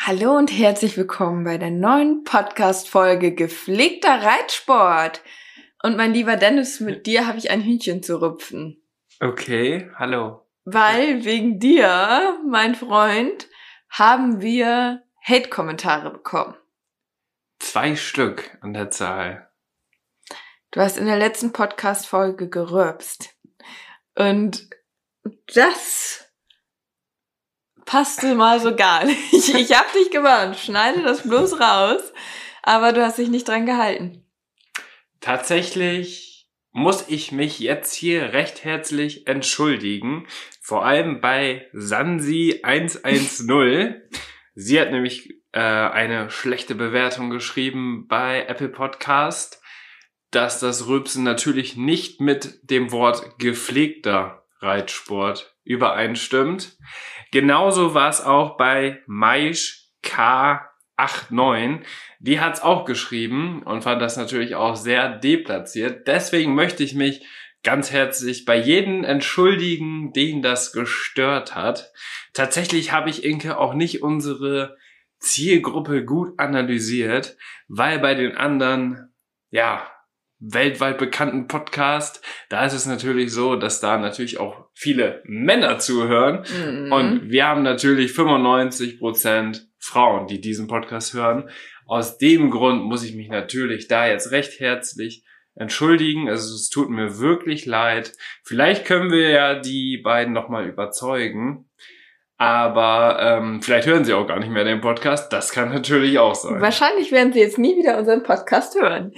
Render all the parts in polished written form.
Hallo und herzlich willkommen bei der neuen Podcast-Folge Gepflegter Reitsport. Und mein lieber Dennis, mit dir habe ich ein Hühnchen zu rupfen. Okay, hallo. Weil wegen dir, mein Freund, haben wir Hate-Kommentare bekommen. 2 Stück an der Zahl. Du hast in der letzten Podcast-Folge gerülpst. Und das passte mal so gar nicht. Ich hab dich gewarnt, schneide das bloß raus. Aber du hast dich nicht dran gehalten. Tatsächlich muss ich mich jetzt hier recht herzlich entschuldigen. Vor allem bei Sansi 110. Sie hat nämlich eine schlechte Bewertung geschrieben bei Apple Podcast, dass das Rülpsen natürlich nicht mit dem Wort gepflegter Reitsport übereinstimmt. Genauso war es auch bei Maisch K89. Die hat es auch geschrieben und fand das natürlich auch sehr deplatziert. Deswegen möchte ich mich ganz herzlich bei jedem entschuldigen, den das gestört hat. Tatsächlich habe ich, Inke, auch nicht unsere Zielgruppe gut analysiert, weil bei den anderen, weltweit bekannten Podcast, da ist es natürlich so, dass da natürlich auch viele Männer zuhören. Und wir haben natürlich 95% Frauen, die diesen Podcast hören. Aus dem Grund muss ich mich natürlich da jetzt recht herzlich entschuldigen. Also es tut mir wirklich leid. Vielleicht können wir ja die beiden nochmal überzeugen. Aber vielleicht hören sie auch gar nicht mehr den Podcast. Das kann natürlich auch sein. Wahrscheinlich werden sie jetzt nie wieder unseren Podcast hören.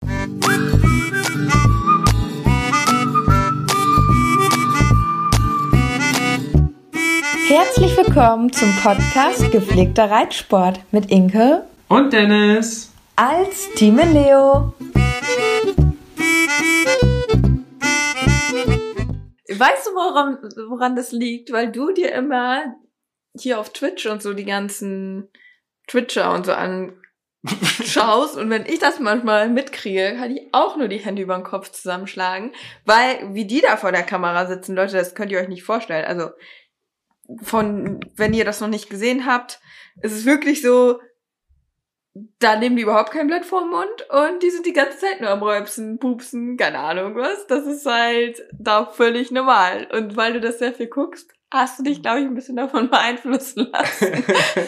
Herzlich willkommen zum Podcast Gepflegter Reitsport mit Inke und Dennis als Team Leo. Weißt du, woran das liegt? Weil du dir immer hier auf Twitch und so die ganzen Twitcher und so anschaust und wenn ich das manchmal mitkriege, kann ich auch nur die Hände über den Kopf zusammenschlagen, weil wie die da vor der Kamera sitzen, Leute, das könnt ihr euch nicht vorstellen. Also wenn ihr das noch nicht gesehen habt, ist es wirklich so, da nehmen die überhaupt kein Blatt vor den Mund und die sind die ganze Zeit nur am Rülpsen, Pupsen, keine Ahnung was. Das ist halt da völlig normal. Und weil du das sehr viel guckst, hast du dich, glaube ich, ein bisschen davon beeinflussen lassen.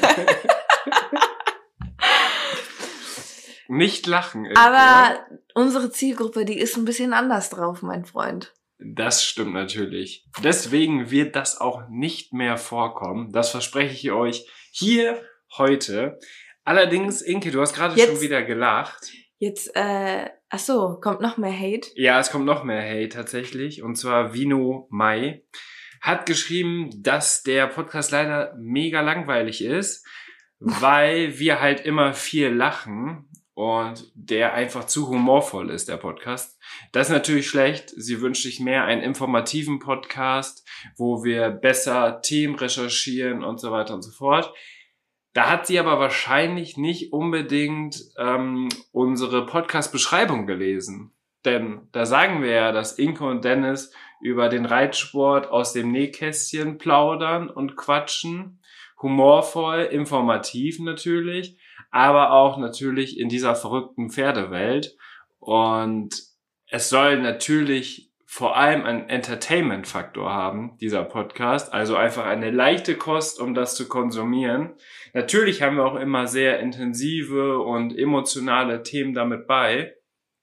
Nicht lachen. Aber unsere Zielgruppe, die ist ein bisschen anders drauf, mein Freund. Das stimmt natürlich. Deswegen wird das auch nicht mehr vorkommen. Das verspreche ich euch hier heute. Allerdings, Inke, du hast gerade schon wieder gelacht. Jetzt, kommt noch mehr Hate? Ja, es kommt noch mehr Hate tatsächlich. Und zwar Vino Mai hat geschrieben, dass der Podcast leider mega langweilig ist, weil wir halt immer viel lachen. Und der einfach zu humorvoll ist, der Podcast. Das ist natürlich schlecht. Sie wünscht sich mehr einen informativen Podcast, wo wir besser Themen recherchieren und so weiter und so fort. Da hat sie aber wahrscheinlich nicht unbedingt unsere Podcast-Beschreibung gelesen. Denn da sagen wir ja, dass Inke und Dennis über den Reitsport aus dem Nähkästchen plaudern und quatschen. Humorvoll, informativ natürlich, aber auch natürlich in dieser verrückten Pferdewelt. Und es soll natürlich vor allem einen Entertainment-Faktor haben, dieser Podcast. Also einfach eine leichte Kost, um das zu konsumieren. Natürlich haben wir auch immer sehr intensive und emotionale Themen damit bei.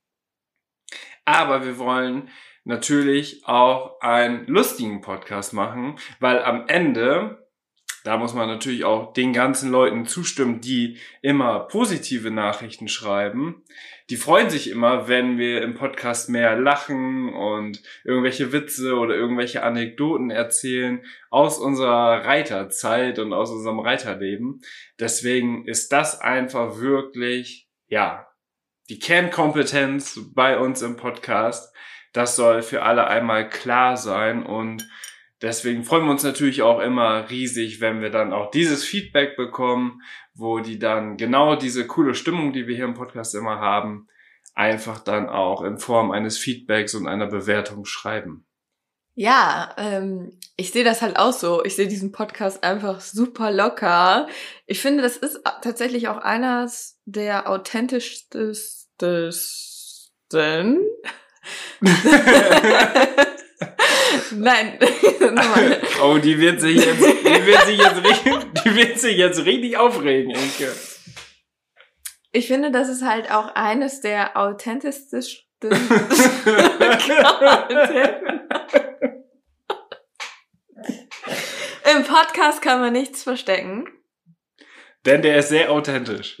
Aber wir wollen natürlich auch einen lustigen Podcast machen, weil am Ende, da muss man natürlich auch den ganzen Leuten zustimmen, die immer positive Nachrichten schreiben. Die freuen sich immer, wenn wir im Podcast mehr lachen und irgendwelche Witze oder irgendwelche Anekdoten erzählen aus unserer Reiterzeit und aus unserem Reiterleben. Deswegen ist das einfach wirklich, die Kernkompetenz bei uns im Podcast. Das soll für alle einmal klar sein und deswegen freuen wir uns natürlich auch immer riesig, wenn wir dann auch dieses Feedback bekommen, wo die dann genau diese coole Stimmung, die wir hier im Podcast immer haben, einfach dann auch in Form eines Feedbacks und einer Bewertung schreiben. Ja, ich sehe das halt auch so. Ich sehe diesen Podcast einfach super locker. Ich finde, das ist tatsächlich auch eines der authentischsten. Nein, nochmal. Oh, die wird sich jetzt richtig aufregen, Inke. Ich finde, das ist halt auch eines der authentischsten. Im Podcast kann man nichts verstecken. Denn der ist sehr authentisch.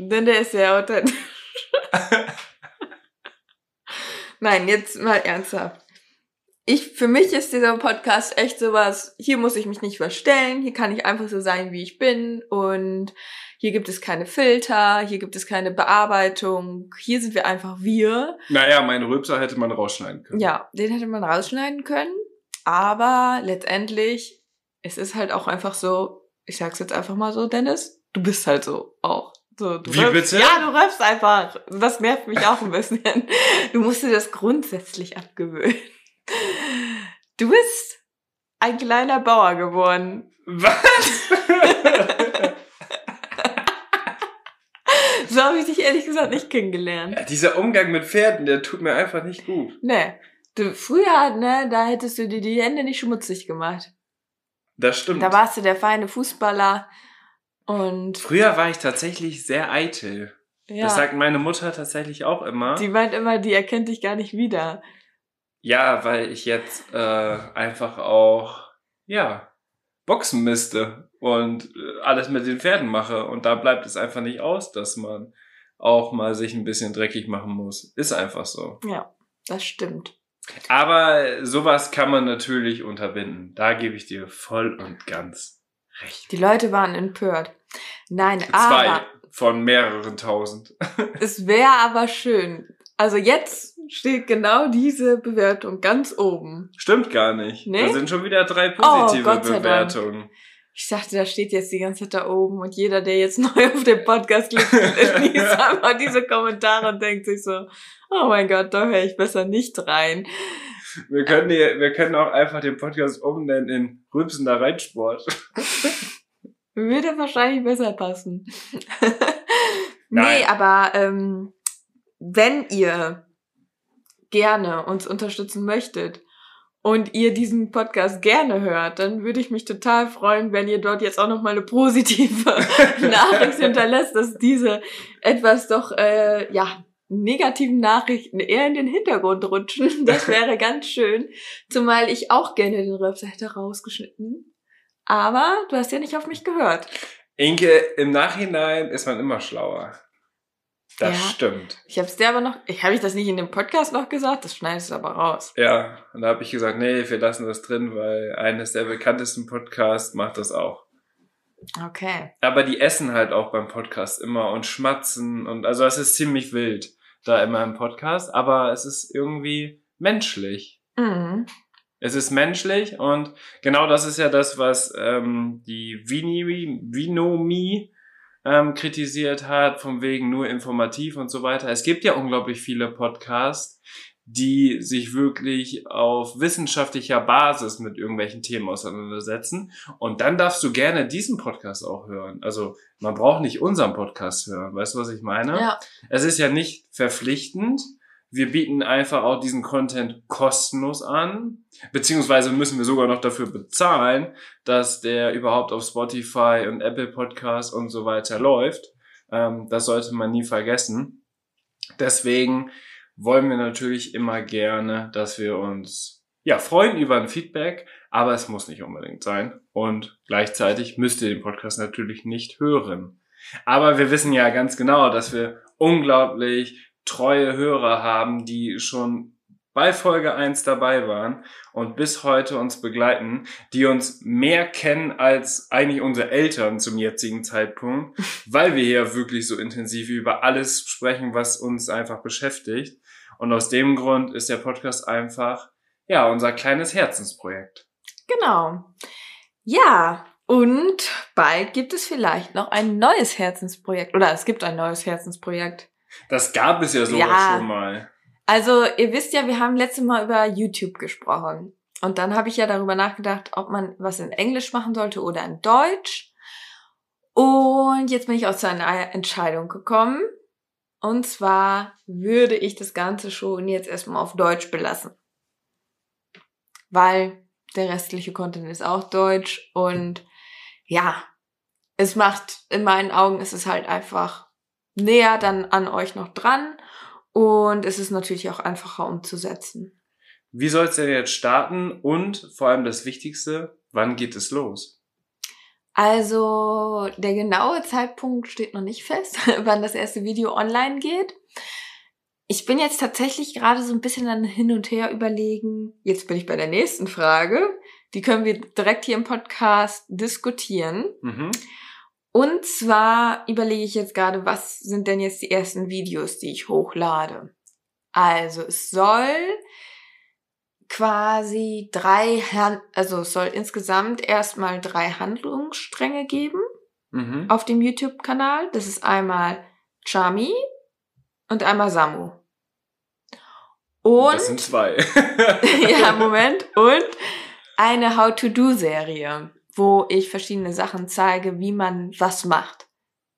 Nein, jetzt mal ernsthaft. Für mich ist dieser Podcast echt sowas, hier muss ich mich nicht verstellen, hier kann ich einfach so sein, wie ich bin und hier gibt es keine Filter, hier gibt es keine Bearbeitung, hier sind wir einfach wir. Naja, meinen Rülpser hätte man rausschneiden können. Ja, den hätte man rausschneiden können, aber letztendlich, es ist halt auch einfach so, ich sag's jetzt einfach mal so, Dennis, du bist halt so auch. So, Wie bitte? Ja, du rülpst einfach. Das nervt mich auch ein bisschen. Du musst dir das grundsätzlich abgewöhnen. Du bist ein kleiner Bauer geworden. Was? So habe ich dich ehrlich gesagt nicht kennengelernt. Ja, dieser Umgang mit Pferden, der tut mir einfach nicht gut. Nee. Früher, da hättest du dir die Hände nicht schmutzig gemacht. Das stimmt. Da warst du der feine Fußballer und... Früher war ich tatsächlich sehr eitel. Ja. Das sagt meine Mutter tatsächlich auch immer. Die meint immer, die erkennt dich gar nicht wieder. Ja, weil ich jetzt einfach auch, boxen müsste und alles mit den Pferden mache. Und da bleibt es einfach nicht aus, dass man auch mal sich ein bisschen dreckig machen muss. Ist einfach so. Ja, das stimmt. Aber sowas kann man natürlich unterbinden. Da gebe ich dir voll und ganz recht. Die Leute waren empört. Nein, 2 aber... von mehreren tausend. Es wäre aber schön. Also jetzt steht genau diese Bewertung ganz oben. Stimmt gar nicht. Nee? Da sind schon wieder 3 positive Gott sei Bewertungen. Dank. Ich dachte, da steht jetzt die ganze Zeit da oben und jeder, der jetzt neu auf den Podcast klickt, liest einfach diese Kommentare und denkt sich so, oh mein Gott, da höre ich besser nicht rein. Wir können auch einfach den Podcast umnennen in Rülpsender Reitsport. Würde wahrscheinlich besser passen. Nein. Nee, aber wenn ihr gerne uns unterstützen möchtet und ihr diesen Podcast gerne hört, dann würde ich mich total freuen, wenn ihr dort jetzt auch noch mal eine positive Nachricht hinterlässt, dass diese etwas doch, negativen Nachrichten eher in den Hintergrund rutschen. Das wäre ganz schön. Zumal ich auch gerne den Rülpser hätte rausgeschnitten. Aber du hast ja nicht auf mich gehört. Inke, im Nachhinein ist man immer schlauer. Das stimmt. Habe ich das nicht in dem Podcast noch gesagt? Das schneidest du aber raus. Ja, und da habe ich gesagt, nee, wir lassen das drin, weil eines der bekanntesten Podcasts macht das auch. Okay. Aber die essen halt auch beim Podcast immer und schmatzen und also es ist ziemlich wild da immer im Podcast, aber es ist irgendwie menschlich. Mhm. Es ist menschlich und genau das ist ja das, was die Vinomie kritisiert hat, von wegen nur informativ und so weiter. Es gibt ja unglaublich viele Podcasts, die sich wirklich auf wissenschaftlicher Basis mit irgendwelchen Themen auseinandersetzen. Und dann darfst du gerne diesen Podcast auch hören. Also man braucht nicht unseren Podcast hören. Weißt du, was ich meine? Ja. Es ist ja nicht verpflichtend. Wir bieten einfach auch diesen Content kostenlos an, beziehungsweise müssen wir sogar noch dafür bezahlen, dass der überhaupt auf Spotify und Apple Podcasts und so weiter läuft. Das sollte man nie vergessen. Deswegen wollen wir natürlich immer gerne, dass wir uns freuen über ein Feedback, aber es muss nicht unbedingt sein. Und gleichzeitig müsst ihr den Podcast natürlich nicht hören. Aber wir wissen ja ganz genau, dass wir unglaublich treue Hörer haben, die schon bei Folge 1 dabei waren und bis heute uns begleiten, die uns mehr kennen als eigentlich unsere Eltern zum jetzigen Zeitpunkt, weil wir hier wirklich so intensiv über alles sprechen, was uns einfach beschäftigt. Und aus dem Grund ist der Podcast einfach, unser kleines Herzensprojekt. Genau. Ja, und bald gibt es vielleicht noch ein neues Herzensprojekt. Oder es gibt ein neues Herzensprojekt. Das gab es ja sogar schon mal. Also, ihr wisst ja, wir haben letztes Mal über YouTube gesprochen. Und dann habe ich ja darüber nachgedacht, ob man was in Englisch machen sollte oder in Deutsch. Und jetzt bin ich auch zu einer Entscheidung gekommen. Und zwar würde ich das Ganze schon jetzt erstmal auf Deutsch belassen. Weil der restliche Content ist auch Deutsch. Und ja, es macht, in meinen Augen ist es halt einfach näher dann an euch noch dran. Und es ist natürlich auch einfacher umzusetzen. Wie soll es denn jetzt starten? Und vor allem das Wichtigste, wann geht es los? Also der genaue Zeitpunkt steht noch nicht fest, wann das erste Video online geht. Ich bin jetzt tatsächlich gerade so ein bisschen an hin und her überlegen. Jetzt bin ich bei der nächsten Frage. Die können wir direkt hier im Podcast diskutieren. Mhm. Und zwar überlege ich jetzt gerade, was sind denn jetzt die ersten Videos, die ich hochlade? Also es soll quasi es soll insgesamt erstmal 3 Handlungsstränge geben auf dem YouTube-Kanal. Das ist einmal Chami und einmal Samu. Und das sind 2. ja, Moment. Und eine How-to-Do-Serie, wo ich verschiedene Sachen zeige, wie man was macht.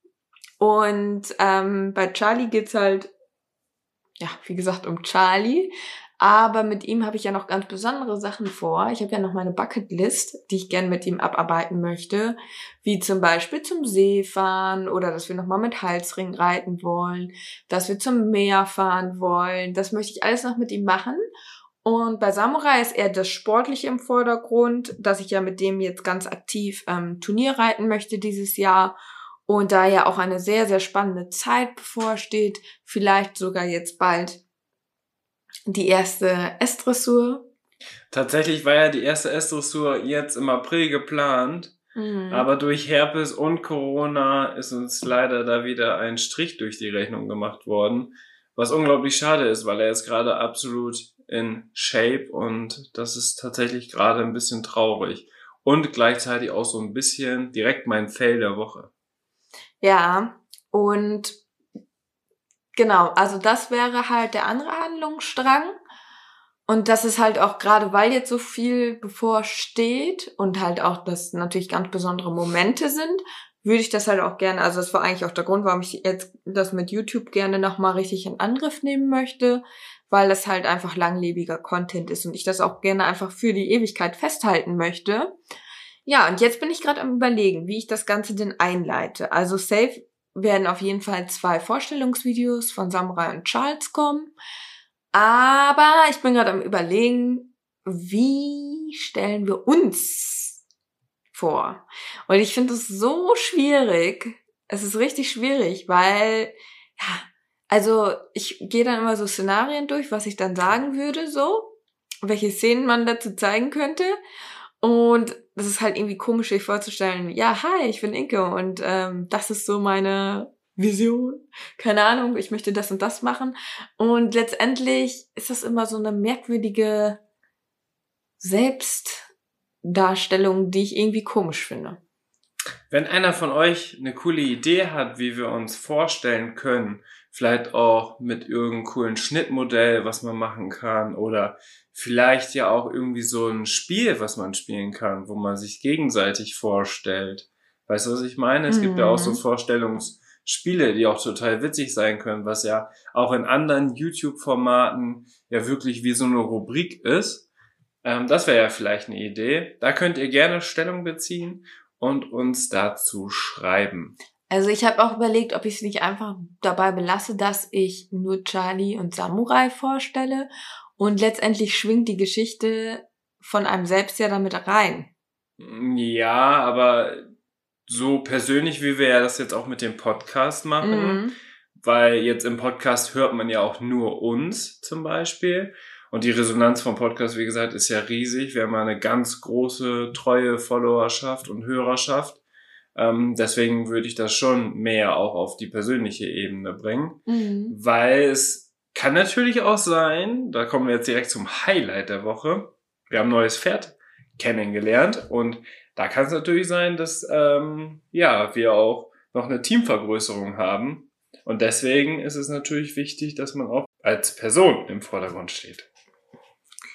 Und bei Charlie geht's halt, ja, wie gesagt, um Charlie. Aber mit ihm habe ich ja noch ganz besondere Sachen vor. Ich habe ja noch meine Bucketlist, die ich gerne mit ihm abarbeiten möchte. Wie zum Beispiel zum See fahren oder dass wir nochmal mit Halsring reiten wollen, dass wir zum Meer fahren wollen. Das möchte ich alles noch mit ihm machen. Und bei Samurai ist eher das Sportliche im Vordergrund, dass ich ja mit dem jetzt ganz aktiv Turnier reiten möchte dieses Jahr. Und da ja auch eine sehr, sehr spannende Zeit bevorsteht, vielleicht sogar jetzt bald die erste S-Dressur. Tatsächlich war ja die erste S-Dressur jetzt im April geplant, aber durch Herpes und Corona ist uns leider da wieder ein Strich durch die Rechnung gemacht worden, was unglaublich schade ist, weil er ist gerade absolut in Shape und das ist tatsächlich gerade ein bisschen traurig und gleichzeitig auch so ein bisschen direkt mein Fail der Woche. Ja, und genau, also das wäre halt der andere Handlungsstrang. Und das ist halt auch gerade, weil jetzt so viel bevorsteht und halt auch das natürlich ganz besondere Momente sind, würde ich das halt auch gerne, also das war eigentlich auch der Grund, warum ich jetzt das mit YouTube gerne nochmal richtig in Angriff nehmen möchte, weil das halt einfach langlebiger Content ist und ich das auch gerne einfach für die Ewigkeit festhalten möchte. Ja, und jetzt bin ich gerade am Überlegen, wie ich das Ganze denn einleite. Also safe werden auf jeden Fall 2 Vorstellungsvideos von Samurai und Charles kommen. Aber ich bin gerade am Überlegen, wie stellen wir uns vor? Und ich finde es so schwierig. Es ist richtig schwierig, weil, ja, also ich gehe dann immer so Szenarien durch, was ich dann sagen würde, so, welche Szenen man dazu zeigen könnte. Und das ist halt irgendwie komisch, sich vorzustellen, ja, hi, ich bin Inke und das ist so meine Vision. Keine Ahnung, ich möchte das und das machen. Und letztendlich ist das immer so eine merkwürdige Selbstdarstellung, die ich irgendwie komisch finde. Wenn einer von euch eine coole Idee hat, wie wir uns vorstellen können, vielleicht auch mit irgendeinem coolen Schnittmodell, was man machen kann, oder vielleicht ja auch irgendwie so ein Spiel, was man spielen kann, wo man sich gegenseitig vorstellt. Weißt du, was ich meine? Es gibt ja auch so Vorstellungsspiele, die auch total witzig sein können, was ja auch in anderen YouTube-Formaten ja wirklich wie so eine Rubrik ist. Das wäre ja vielleicht eine Idee. Da könnt ihr gerne Stellung beziehen und uns dazu schreiben. Also ich habe auch überlegt, ob ich es nicht einfach dabei belasse, dass ich nur Charlie und Samurai vorstelle und letztendlich schwingt die Geschichte von einem selbst ja damit rein. Ja, aber so persönlich, wie wir ja das jetzt auch mit dem Podcast machen, weil jetzt im Podcast hört man ja auch nur uns zum Beispiel. Und die Resonanz vom Podcast, wie gesagt, ist ja riesig. Wir haben eine ganz große, treue Followerschaft und Hörerschaft. Deswegen würde ich das schon mehr auch auf die persönliche Ebene bringen. Weil es kann natürlich auch sein, da kommen wir jetzt direkt zum Highlight der Woche. Wir haben ein neues Pferd kennengelernt und da kann es natürlich sein, dass wir auch noch eine Teamvergrößerung haben. Und deswegen ist es natürlich wichtig, dass man auch als Person im Vordergrund steht.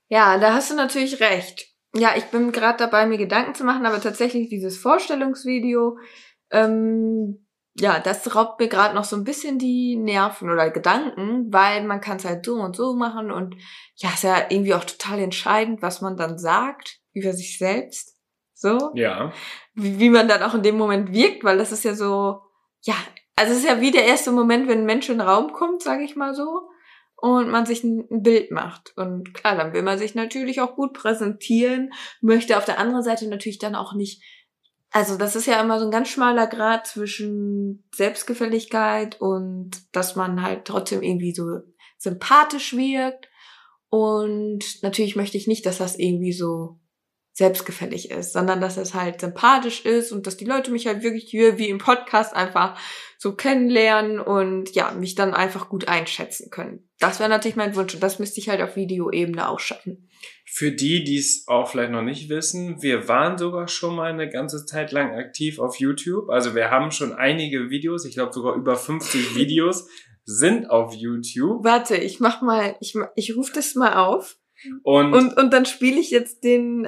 Ja, da hast du natürlich recht. Ja, ich bin gerade dabei, mir Gedanken zu machen, aber tatsächlich dieses Vorstellungsvideo, ja, das raubt mir gerade noch so ein bisschen die Nerven oder Gedanken, weil man kann es halt so und so machen und ja, ist ja irgendwie auch total entscheidend, was man dann sagt über sich selbst. So. Ja. Wie man dann auch in dem Moment wirkt, weil das ist ja so, ja, also es ist ja wie der erste Moment, wenn ein Mensch in den Raum kommt, sage ich mal so, und man sich ein Bild macht. Und klar, dann will man sich natürlich auch gut präsentieren, möchte auf der anderen Seite natürlich dann auch nicht, also das ist ja immer so ein ganz schmaler Grat zwischen Selbstgefälligkeit und dass man halt trotzdem irgendwie so sympathisch wirkt. Und natürlich möchte ich nicht, dass das irgendwie so selbstgefällig ist, sondern dass es halt sympathisch ist und dass die Leute mich halt wirklich hier wie im Podcast einfach so kennenlernen und ja, mich dann einfach gut einschätzen können. Das wäre natürlich mein Wunsch und das müsste ich halt auf Videoebene auch schaffen. Für die, die es auch vielleicht noch nicht wissen, wir waren sogar schon mal eine ganze Zeit lang aktiv auf YouTube. Also wir haben schon einige Videos, ich glaube sogar über 50 Videos sind auf YouTube. Warte, ich mach mal, ich rufe das mal auf. Und dann spiele ich jetzt den,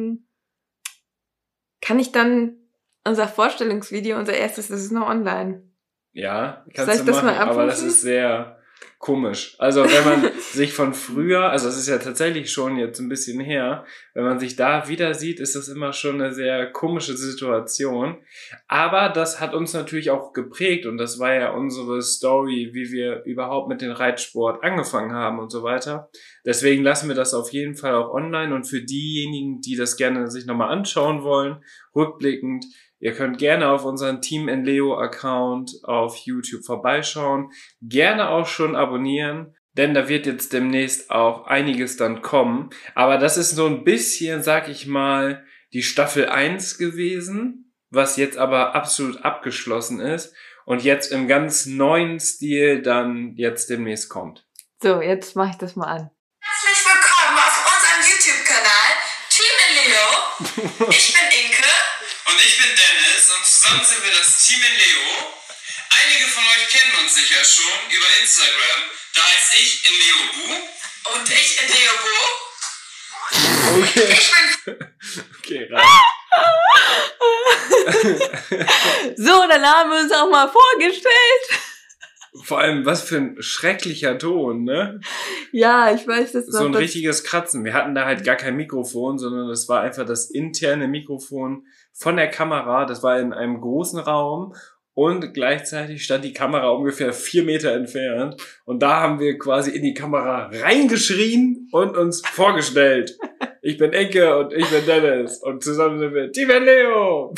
kann ich dann unser Vorstellungsvideo, unser erstes, das ist noch online. ja, Soll kannst ich du das machen, mal aber das abrufen? ist sehr komisch. Also wenn man sich von früher, also es ist ja tatsächlich schon jetzt ein bisschen her, wenn man sich da wieder sieht, ist das immer schon eine sehr komische Situation. Aber das hat uns natürlich auch geprägt und das war ja unsere Story, wie wir überhaupt mit dem Reitsport angefangen haben und so weiter. Deswegen lassen wir das auf jeden Fall auch online und für diejenigen, die das gerne sich nochmal anschauen wollen, rückblickend, ihr könnt gerne auf unseren Team Leo Account auf YouTube vorbeischauen. Gerne auch schon abonnieren, denn da wird jetzt demnächst auch einiges dann kommen. Aber das ist so ein bisschen, sag ich mal, die Staffel 1 gewesen, was jetzt aber absolut abgeschlossen ist und jetzt im ganz neuen Stil dann jetzt demnächst kommt. So, jetzt mache ich das mal an. Herzlich willkommen auf unserem YouTube-Kanal Team Leo. Ich bin Inke. Und ich bin Dennis und zusammen sind wir das Team Leo. Einige von euch kennen uns sicher schon über Instagram. Da heiße ich Leo Bu. Und ich Leo Bo. Okay. Ich bin Okay, So, dann haben wir uns auch mal vorgestellt. vor allem, was für ein schrecklicher Ton, ne? Ja, ich weiß das noch. So ein das- richtiges Kratzen. Wir hatten da halt gar kein Mikrofon, sondern das war einfach das interne Mikrofon von der Kamera. Das war in einem großen Raum und gleichzeitig stand die Kamera ungefähr 4 Meter entfernt. Und da haben wir quasi in die Kamera reingeschrien und uns vorgestellt. Ich bin Enke und ich bin Dennis und zusammen sind wir Team Leo.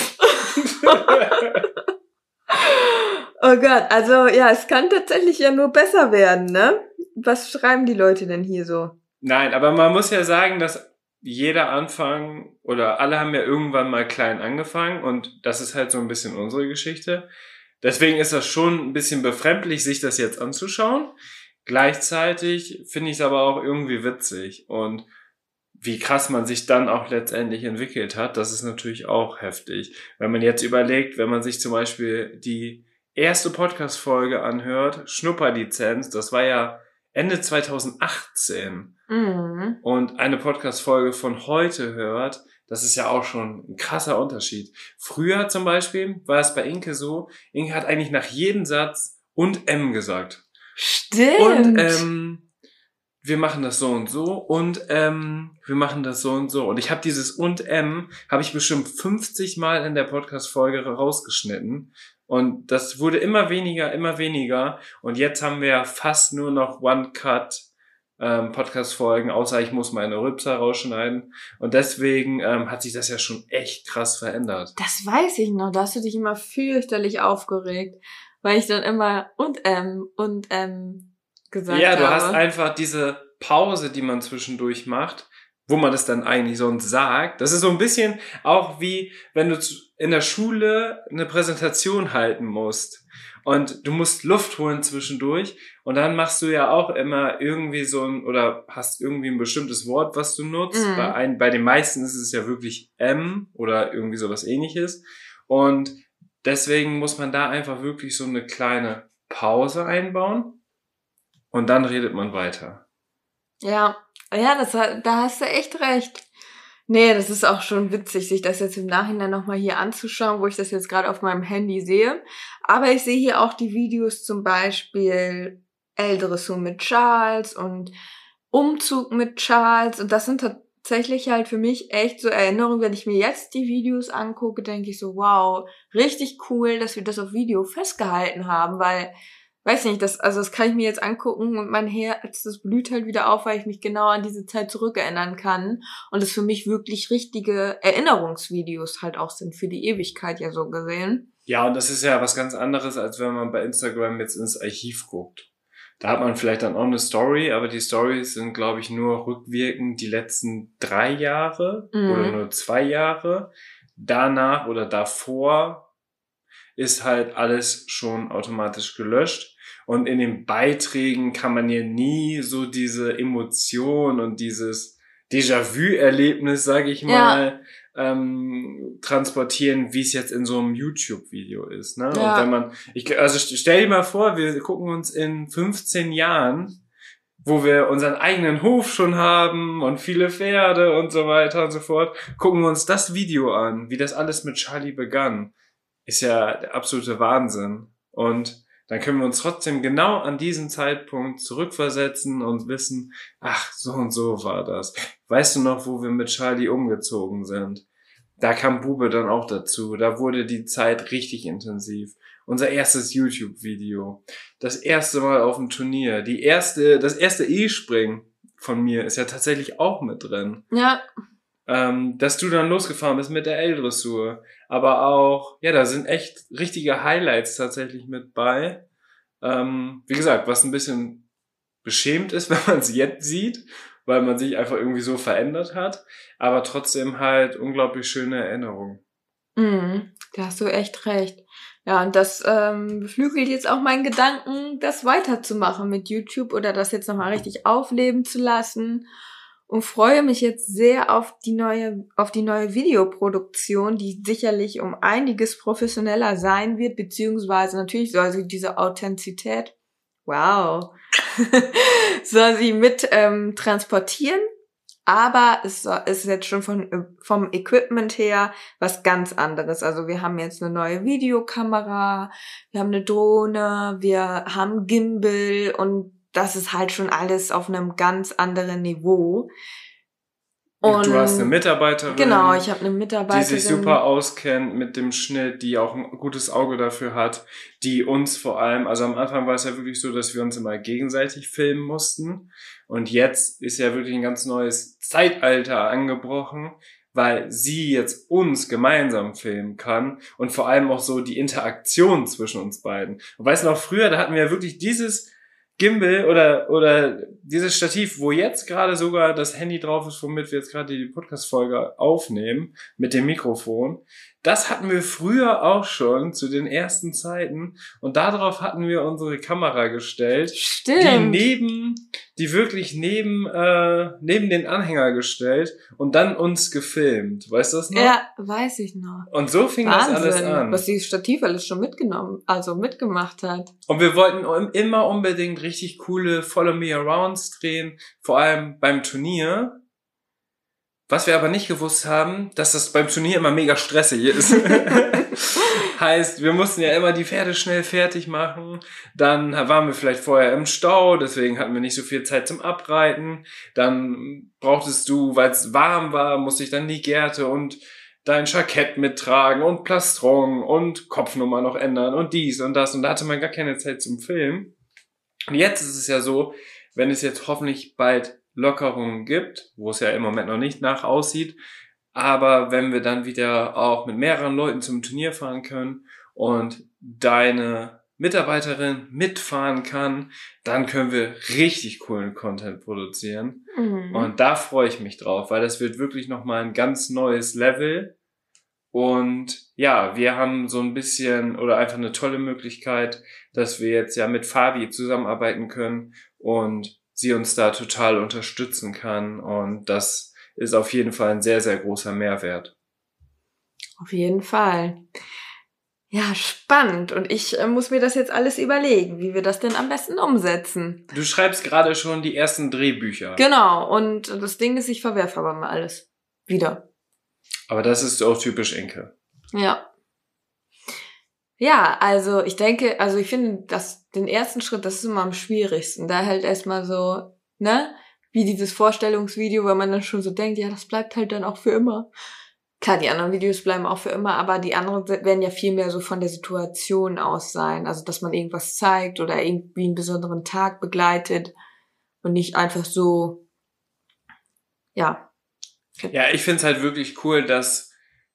Oh Gott, also ja, es kann tatsächlich ja nur besser werden, ne? Was schreiben die Leute denn hier so? Nein, aber man muss ja sagen, dass jeder Anfang oder alle haben ja irgendwann mal klein angefangen und das ist halt so ein bisschen unsere Geschichte. Deswegen ist das schon ein bisschen befremdlich, sich das jetzt anzuschauen. Gleichzeitig finde ich es aber auch irgendwie witzig und wie krass man sich dann auch letztendlich entwickelt hat, das ist natürlich auch heftig. Wenn man jetzt überlegt, wenn man sich zum Beispiel die erste Podcast-Folge anhört, Schnupperlizenz, das war ja Ende 2018 Mhm. und eine Podcast-Folge von heute hört, das ist ja auch schon ein krasser Unterschied. Früher zum Beispiel war es bei Inke so, Inke hat eigentlich nach jedem Satz und gesagt. Stimmt. Und wir machen das so und so und wir machen das so und so. Und ich habe dieses und habe ich bestimmt 50 Mal in der Podcast-Folge rausgeschnitten. Und das wurde immer weniger. Und jetzt haben wir fast nur noch One-Cut Podcast-Folgen, außer ich muss meine Rülpser rausschneiden. Und deswegen hat sich das ja schon echt krass verändert. Das weiß ich noch, da hast du dich immer fürchterlich aufgeregt, weil ich dann immer und gesagt Ja, habe. du hast einfach diese Pause, die man zwischendurch macht, wo man das dann eigentlich sonst sagt. Das ist so ein bisschen auch wie, wenn du in der Schule eine Präsentation halten musst und du musst Luft holen zwischendurch und dann machst du ja auch immer irgendwie so ein, oder hast irgendwie ein bestimmtes Wort, was du nutzt. Mhm. Bei den meisten ist es ja wirklich oder irgendwie sowas Ähnliches und deswegen muss man da einfach wirklich so eine kleine Pause einbauen und dann redet man weiter. Ja, da hast du echt recht. Nee, das ist auch schon witzig, sich das jetzt im Nachhinein nochmal hier anzuschauen, wo ich das jetzt gerade auf meinem Handy sehe. Aber ich sehe hier auch die Videos, zum Beispiel El-Dressur mit Charles und Umzug mit Charles. Und das sind tatsächlich halt für mich echt so Erinnerungen. Wenn ich mir jetzt die Videos angucke, denke ich so, wow, richtig cool, dass wir das auf Video festgehalten haben, weil, weiß nicht, das kann ich mir jetzt angucken und mein Herz, das blüht halt wieder auf, weil ich mich genau an diese Zeit zurückerinnern kann und es für mich wirklich richtige Erinnerungsvideos halt auch sind, für die Ewigkeit ja so gesehen. Ja, und das ist ja was ganz anderes, als wenn man bei Instagram jetzt ins Archiv guckt. Da hat man vielleicht dann auch eine Story, aber die Stories sind, glaube ich, nur rückwirkend die letzten 3 Jahre oder nur 2 Jahre. Danach oder davor ist halt alles schon automatisch gelöscht. Und in den Beiträgen kann man ja nie so diese Emotion und dieses Déjà-vu-Erlebnis, sage ich mal, transportieren, wie es jetzt in so einem YouTube-Video ist. Ne? Ja. Und wenn man, also stell dir mal vor, wir gucken uns in 15 Jahren, wo wir unseren eigenen Hof schon haben und viele Pferde und so weiter und so fort, gucken wir uns das Video an, wie das alles mit Charlie begann. Ist ja der absolute Wahnsinn. Und dann können wir uns trotzdem genau an diesen Zeitpunkt zurückversetzen und wissen, ach, so und so war das. Weißt du noch, wo wir mit Charlie umgezogen sind? Da kam Bube dann auch dazu. Da wurde die Zeit richtig intensiv. Unser erstes YouTube-Video. Das erste Mal auf dem Turnier. Das erste E-Springen von mir ist ja tatsächlich auch mit drin. Ja. Dass du dann losgefahren bist mit der El-Dressur. Aber auch, ja, da sind echt richtige Highlights tatsächlich mit bei. Wie gesagt, was ein bisschen beschämt ist, wenn man es jetzt sieht, weil man sich einfach irgendwie so verändert hat. Aber trotzdem halt unglaublich schöne Erinnerungen. Da hast du echt recht. Ja, und das beflügelt jetzt auch meinen Gedanken, das weiterzumachen mit YouTube oder das jetzt nochmal richtig aufleben zu lassen. Und freue mich jetzt sehr auf die neue Videoproduktion, die sicherlich um einiges professioneller sein wird, beziehungsweise natürlich soll sie diese Authentizität, wow, soll sie mit transportieren. Aber es ist jetzt schon vom Equipment her was ganz anderes. Also wir haben jetzt eine neue Videokamera, wir haben eine Drohne, wir haben Gimbal und das ist halt schon alles auf einem ganz anderen Niveau. Und du hast eine Mitarbeiterin. Genau, ich habe eine Mitarbeiterin. Die sich super auskennt mit dem Schnitt, die auch ein gutes Auge dafür hat, die uns vor allem, also am Anfang war es ja wirklich so, dass wir uns immer gegenseitig filmen mussten. Und jetzt ist ja wirklich ein ganz neues Zeitalter angebrochen, weil sie jetzt uns gemeinsam filmen kann und vor allem auch so die Interaktion zwischen uns beiden. Und weißt du noch, früher, da hatten wir ja wirklich dieses Gimbal oder dieses Stativ, wo jetzt gerade sogar das Handy drauf ist, womit wir jetzt gerade die Podcast-Folge aufnehmen, mit dem Mikrofon. Das hatten wir früher auch schon zu den ersten Zeiten und darauf hatten wir unsere Kamera gestellt. Stimmt. Die wirklich neben den Anhänger gestellt und dann uns gefilmt. Weißt du das noch? Ja, weiß ich noch. Und so fing Wahnsinn, das alles an. was dieses Stativ alles schon mitgemacht hat. Und wir wollten immer unbedingt richtig coole Follow-Me-Arounds drehen, vor allem beim Turnier. Was wir aber nicht gewusst haben, dass das beim Turnier immer mega stressig ist. Heißt, wir mussten ja immer die Pferde schnell fertig machen. Dann waren wir vielleicht vorher im Stau, deswegen hatten wir nicht so viel Zeit zum Abreiten. Dann brauchtest du, weil es warm war, musste ich dann die Gerte und dein Jackett mittragen und Plastron und Kopfnummer noch ändern und dies und das. Und da hatte man gar keine Zeit zum Filmen. Und jetzt ist es ja so, wenn es jetzt hoffentlich bald Lockerungen gibt, wo es ja im Moment noch nicht nach aussieht, aber wenn wir dann wieder auch mit mehreren Leuten zum Turnier fahren können und deine Mitarbeiterin mitfahren kann, dann können wir richtig coolen Content produzieren. Und da freue ich mich drauf, weil das wird wirklich nochmal ein ganz neues Level. Und ja, wir haben so ein bisschen oder einfach eine tolle Möglichkeit, dass wir jetzt ja mit Fabi zusammenarbeiten können und sie uns da total unterstützen kann. Und das ist auf jeden Fall ein sehr, sehr großer Mehrwert. Auf jeden Fall. Ja, spannend. Und ich muss mir das jetzt alles überlegen, wie wir das denn am besten umsetzen. Du schreibst gerade schon die ersten Drehbücher. Genau. Und das Ding ist, ich verwerfe aber mal alles. Wieder. Aber das ist auch typisch Inke. Ja. Ja, also ich denke, also ich finde, den ersten Schritt, das ist immer am schwierigsten. Da halt erstmal so, ne, wie dieses Vorstellungsvideo, weil man dann schon so denkt, ja, das bleibt halt dann auch für immer. Klar, die anderen Videos bleiben auch für immer, aber die anderen werden ja viel mehr so von der Situation aus sein. Also, dass man irgendwas zeigt oder irgendwie einen besonderen Tag begleitet und nicht einfach so, ja. Ja, ich find's halt wirklich cool, dass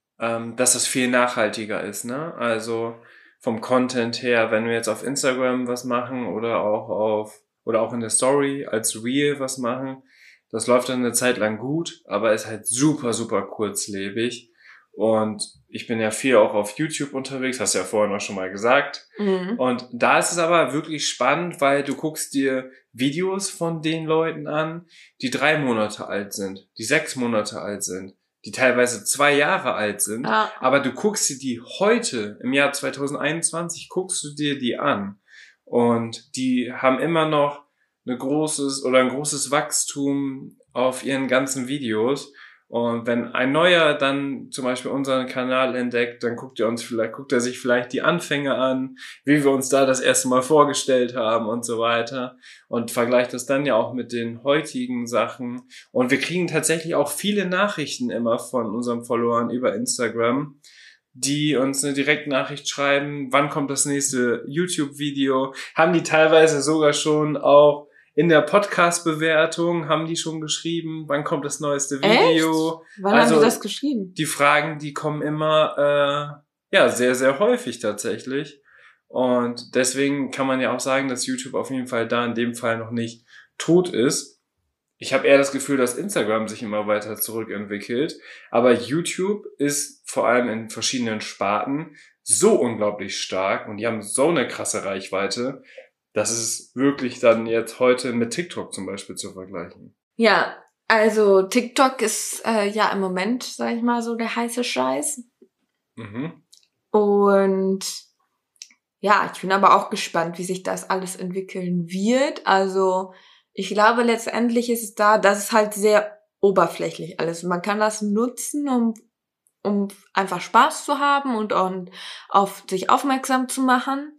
das viel nachhaltiger ist, ne? Also vom Content her, wenn wir jetzt auf Instagram was machen oder auch in der Story als Reel was machen, das läuft dann eine Zeit lang gut, aber ist halt super, super kurzlebig. Und ich bin ja viel auch auf YouTube unterwegs, hast du ja vorhin auch schon mal gesagt. Mhm. Und da ist es aber wirklich spannend, weil du guckst dir Videos von den Leuten an, die 3 Monate alt sind, die 6 Monate alt sind, die teilweise 2 Jahre alt sind, Ja. aber du guckst dir die heute, im Jahr 2021, guckst du dir die an und die haben immer noch ein großes Wachstum auf ihren ganzen Videos. Und wenn ein Neuer dann zum Beispiel unseren Kanal entdeckt, dann guckt er sich vielleicht die Anfänge an, wie wir uns da das erste Mal vorgestellt haben und so weiter und vergleicht das dann ja auch mit den heutigen Sachen. Und wir kriegen tatsächlich auch viele Nachrichten immer von unseren Followern über Instagram, die uns eine Direktnachricht schreiben, wann kommt das nächste YouTube-Video, haben die teilweise sogar schon auch in der Podcast-Bewertung haben die schon geschrieben, wann kommt das neueste Video. Echt? Wann haben die das geschrieben? Die Fragen, die kommen immer sehr, sehr häufig tatsächlich. Und deswegen kann man ja auch sagen, dass YouTube auf jeden Fall da in dem Fall noch nicht tot ist. Ich habe eher das Gefühl, dass Instagram sich immer weiter zurückentwickelt. Aber YouTube ist vor allem in verschiedenen Sparten so unglaublich stark und die haben so eine krasse Reichweite, das ist wirklich dann jetzt heute mit TikTok zum Beispiel zu vergleichen. Ja, also TikTok ist ja im Moment, sag ich mal, so der heiße Scheiß. Mhm. Und ja, ich bin aber auch gespannt, wie sich das alles entwickeln wird. Also ich glaube, letztendlich ist es das ist halt sehr oberflächlich alles. Man kann das nutzen, um einfach Spaß zu haben und auf sich aufmerksam zu machen.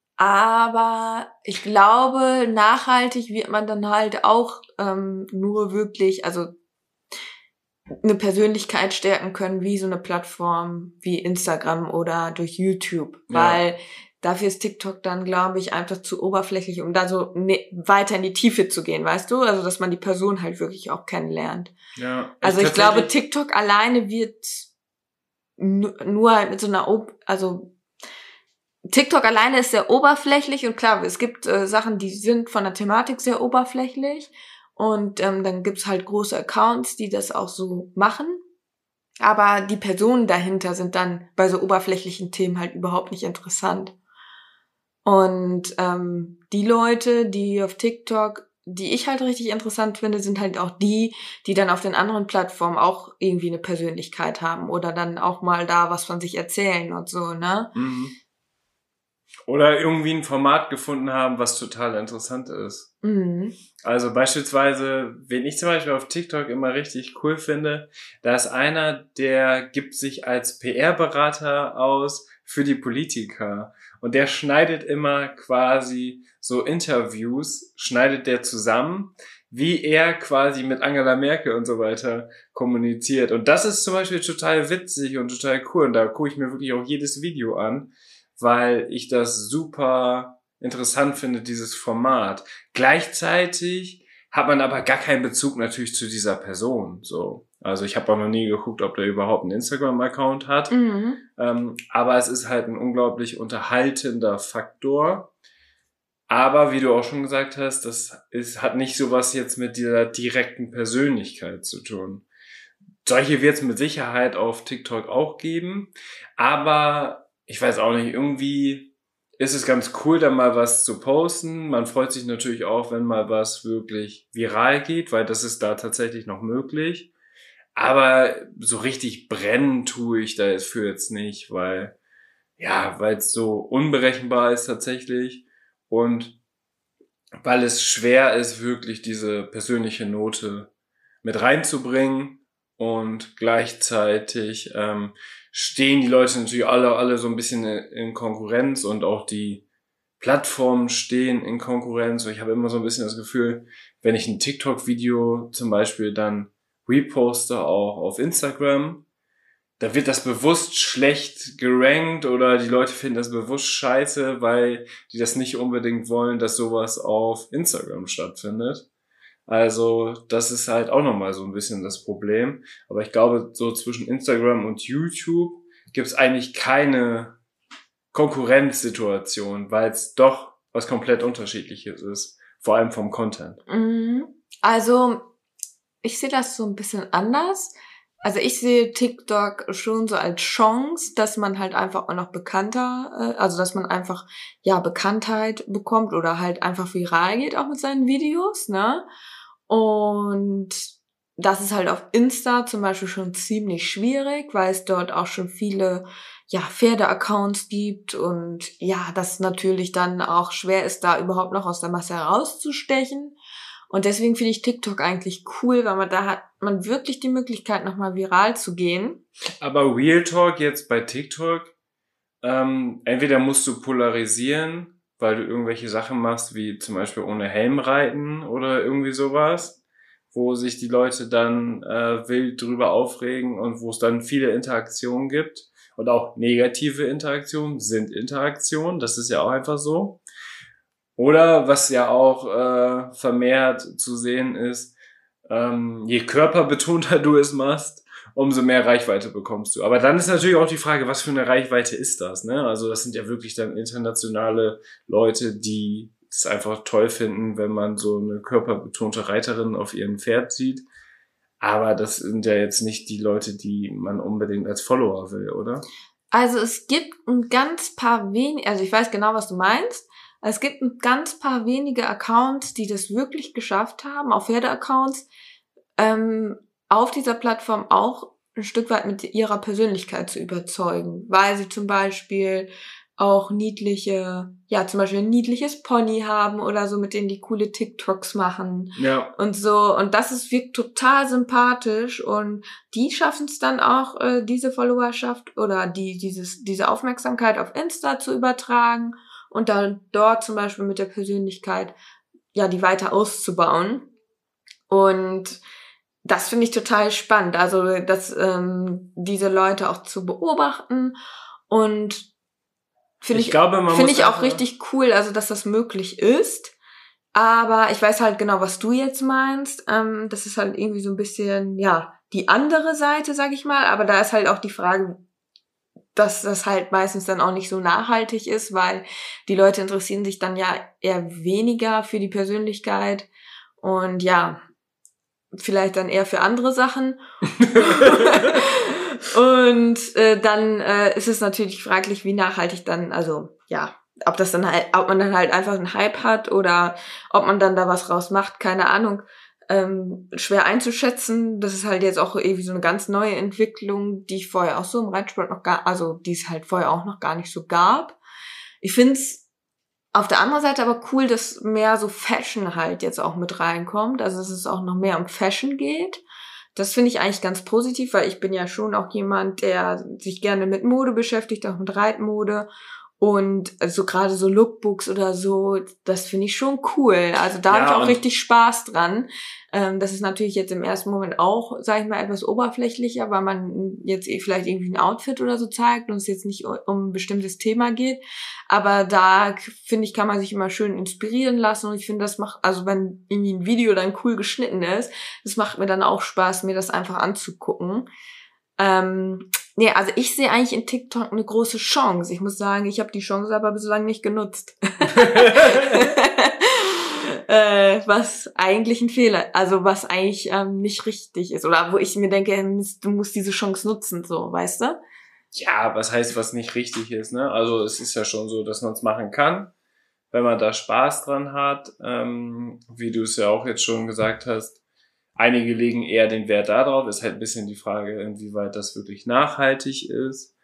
Aber ich glaube, nachhaltig wird man dann halt auch nur wirklich, also eine Persönlichkeit stärken können, wie so eine Plattform wie Instagram oder durch YouTube. Weil dafür ist TikTok dann, glaube ich, einfach zu oberflächlich, um da so weiter in die Tiefe zu gehen, weißt du? Also, dass man die Person halt wirklich auch kennenlernt. Ja. Also ich glaube, TikTok alleine wird nur halt mit so einer, TikTok alleine ist sehr oberflächlich und klar, es gibt Sachen, die sind von der Thematik sehr oberflächlich und dann gibt's halt große Accounts, die das auch so machen, aber die Personen dahinter sind dann bei so oberflächlichen Themen halt überhaupt nicht interessant. Und die Leute, die auf TikTok, die ich halt richtig interessant finde, sind halt auch die dann auf den anderen Plattformen auch irgendwie eine Persönlichkeit haben oder dann auch mal da was von sich erzählen und so, ne? Mhm. Oder irgendwie ein Format gefunden haben, was total interessant ist. Mhm. Also beispielsweise, wen ich zum Beispiel auf TikTok immer richtig cool finde, da ist einer, der gibt sich als PR-Berater aus für die Politiker. Und der schneidet immer quasi so Interviews, schneidet der zusammen, wie er quasi mit Angela Merkel und so weiter kommuniziert. Und das ist zum Beispiel total witzig und total cool. Und da gucke ich mir wirklich auch jedes Video an, weil ich das super interessant finde, dieses Format. Gleichzeitig hat man aber gar keinen Bezug natürlich zu dieser Person. So, also ich habe auch noch nie geguckt, ob der überhaupt einen Instagram-Account hat. Mhm. Aber es ist halt ein unglaublich unterhaltender Faktor. Aber wie du auch schon gesagt hast, hat nicht sowas jetzt mit dieser direkten Persönlichkeit zu tun. Solche wird es mit Sicherheit auf TikTok auch geben, aber ich weiß auch nicht, irgendwie ist es ganz cool, da mal was zu posten. Man freut sich natürlich auch, wenn mal was wirklich viral geht, weil das ist da tatsächlich noch möglich. Aber so richtig brennen tue ich dafür jetzt nicht, weil ja, weil es so unberechenbar ist tatsächlich und weil es schwer ist, wirklich diese persönliche Note mit reinzubringen und gleichzeitig stehen die Leute natürlich alle so ein bisschen in Konkurrenz und auch die Plattformen stehen in Konkurrenz. Und ich habe immer so ein bisschen das Gefühl, wenn ich ein TikTok-Video zum Beispiel dann reposte auch auf Instagram, da wird das bewusst schlecht gerankt oder die Leute finden das bewusst scheiße, weil die das nicht unbedingt wollen, dass sowas auf Instagram stattfindet. Also das ist halt auch nochmal so ein bisschen das Problem. Aber ich glaube, so zwischen Instagram und YouTube gibt es eigentlich keine Konkurrenzsituation, weil es doch was komplett Unterschiedliches ist. Vor allem vom Content. Also, ich sehe das so ein bisschen anders. Also ich sehe TikTok schon so als Chance, dass man halt einfach auch noch bekannter, also dass man einfach, ja, Bekanntheit bekommt oder halt einfach viral geht auch mit seinen Videos, ne? Und das ist halt auf Insta zum Beispiel schon ziemlich schwierig, weil es dort auch schon viele, ja, Pferde-Accounts gibt und ja, das natürlich dann auch schwer ist, da überhaupt noch aus der Masse herauszustechen. Und deswegen finde ich TikTok eigentlich cool, weil da hat man wirklich die Möglichkeit, nochmal viral zu gehen. Aber Real Talk jetzt bei TikTok, entweder musst du polarisieren, weil du irgendwelche Sachen machst, wie zum Beispiel ohne Helm reiten oder irgendwie sowas, wo sich die Leute dann wild drüber aufregen und wo es dann viele Interaktionen gibt. Und auch negative Interaktionen sind Interaktionen, das ist ja auch einfach so. Oder was ja auch vermehrt zu sehen ist, je körperbetonter du es machst, umso mehr Reichweite bekommst du. Aber dann ist natürlich auch die Frage, was für eine Reichweite ist das, ne? Also das sind ja wirklich dann internationale Leute, die es einfach toll finden, wenn man so eine körperbetonte Reiterin auf ihrem Pferd sieht. Aber das sind ja jetzt nicht die Leute, die man unbedingt als Follower will, oder? Also es gibt ein ganz paar wenige, also ich weiß genau, was du meinst. Es gibt ein ganz paar wenige Accounts, die das wirklich geschafft haben, auch Pferde-Accounts, auf dieser Plattform auch ein Stück weit mit ihrer Persönlichkeit zu überzeugen, weil sie zum Beispiel auch niedliche, ja, zum Beispiel ein niedliches Pony haben oder so, mit denen die coole TikToks machen. Ja. Und so. Und das wirkt total sympathisch und die schaffen es dann auch, diese Followerschaft oder diese Aufmerksamkeit auf Insta zu übertragen und dann dort zum Beispiel mit der Persönlichkeit, ja, die weiter auszubauen. Und das finde ich total spannend, also diese Leute auch zu beobachten und finde ich auch richtig cool, also dass das möglich ist. Aber ich weiß halt genau, was du jetzt meinst. Das ist halt irgendwie so ein bisschen, ja, die andere Seite, sag ich mal. Aber da ist halt auch die Frage, dass das halt meistens dann auch nicht so nachhaltig ist, weil die Leute interessieren sich dann ja eher weniger für die Persönlichkeit und ja, vielleicht dann eher für andere Sachen. Und dann ist es natürlich fraglich, wie nachhaltig dann, also ja, ob man dann halt einfach einen Hype hat oder ob man dann da was raus macht, keine Ahnung. Schwer einzuschätzen. Das ist halt jetzt auch irgendwie so eine ganz neue Entwicklung, die ich vorher auch so im Reitsport die es halt vorher auch noch gar nicht so gab. Ich find's auf der anderen Seite aber cool, dass mehr so Fashion halt jetzt auch mit reinkommt, also dass es auch noch mehr um Fashion geht. Das finde ich eigentlich ganz positiv, weil ich bin ja schon auch jemand, der sich gerne mit Mode beschäftigt, auch mit Reitmode. Und also gerade so Lookbooks oder so, das finde ich schon cool. Also da habe ich auch richtig Spaß dran. Das ist natürlich jetzt im ersten Moment auch, sage ich mal, etwas oberflächlicher, weil man jetzt vielleicht irgendwie ein Outfit oder so zeigt und es jetzt nicht um ein bestimmtes Thema geht. Aber da, finde ich, kann man sich immer schön inspirieren lassen. Und ich finde, das macht, also wenn irgendwie ein Video dann cool geschnitten ist, das macht mir dann auch Spaß, mir das einfach anzugucken. Nee, also ich sehe eigentlich in TikTok eine große Chance. Ich muss sagen, ich habe die Chance aber bislang nicht genutzt. Was eigentlich ein Fehler, also was eigentlich nicht richtig ist. Oder wo ich mir denke, du musst diese Chance nutzen, so, weißt du? Ja, was heißt, was nicht richtig ist, ne? Also es ist ja schon so, dass man es machen kann, wenn man da Spaß dran hat. Wie du es ja auch jetzt schon gesagt hast, einige legen eher den Wert darauf. Ist halt ein bisschen die Frage, inwieweit das wirklich nachhaltig ist.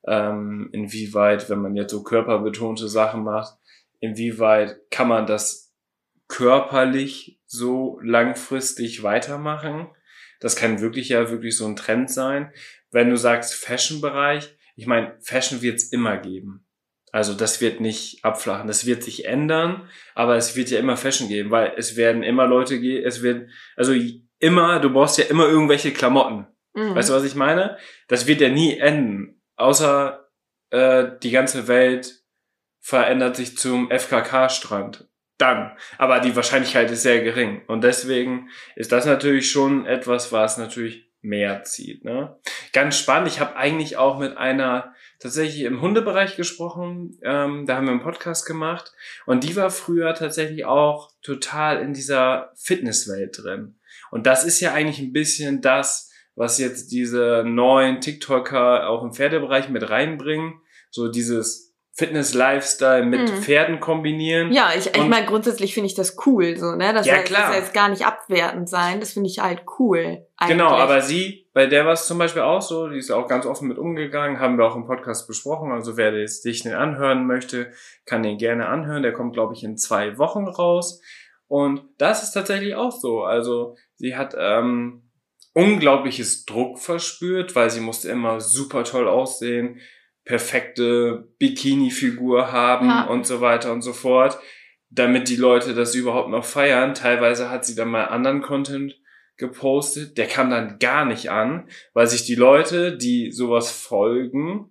inwieweit, wenn man jetzt so körperbetonte Sachen macht, inwieweit kann man das körperlich so langfristig weitermachen? Das kann wirklich so ein Trend sein. Wenn du sagst Fashion-Bereich, ich meine, Fashion wird es immer geben. Also das wird nicht abflachen, das wird sich ändern, aber es wird ja immer Fashion geben, weil es werden immer Leute gehen, du brauchst ja immer irgendwelche Klamotten. Weißt du, was ich meine? Das wird ja nie enden, außer die ganze Welt verändert sich zum FKK-Strand. Dann. Aber die Wahrscheinlichkeit ist sehr gering. Und deswegen ist das natürlich schon etwas, was natürlich mehr zieht. Ne? Ganz spannend. Ich habe eigentlich auch mit einer tatsächlich im Hundebereich gesprochen. Da haben wir einen Podcast gemacht. Und die war früher tatsächlich auch total in dieser Fitnesswelt drin. Und das ist ja eigentlich ein bisschen das, was jetzt diese neuen TikToker auch im Pferdebereich mit reinbringen. So dieses Fitness-Lifestyle mit Pferden kombinieren. Ja, ich meine, grundsätzlich finde ich das cool, so, ne? Das ja, soll klar. jetzt gar nicht abwertend sein. Das finde ich halt cool. Eigentlich. Genau, aber bei der war es zum Beispiel auch so, die ist auch ganz offen mit umgegangen, haben wir auch im Podcast besprochen. Also wer sich den anhören möchte, kann den gerne anhören. Der kommt, glaube ich, in 2 Wochen raus. Und das ist tatsächlich auch so. Also sie hat unglaubliches Druck verspürt, weil sie musste immer super toll aussehen, perfekte Bikini-Figur haben und so weiter und so fort, damit die Leute das überhaupt noch feiern. Teilweise hat sie dann mal anderen Content gepostet, der kam dann gar nicht an, weil sich die Leute, die sowas folgen,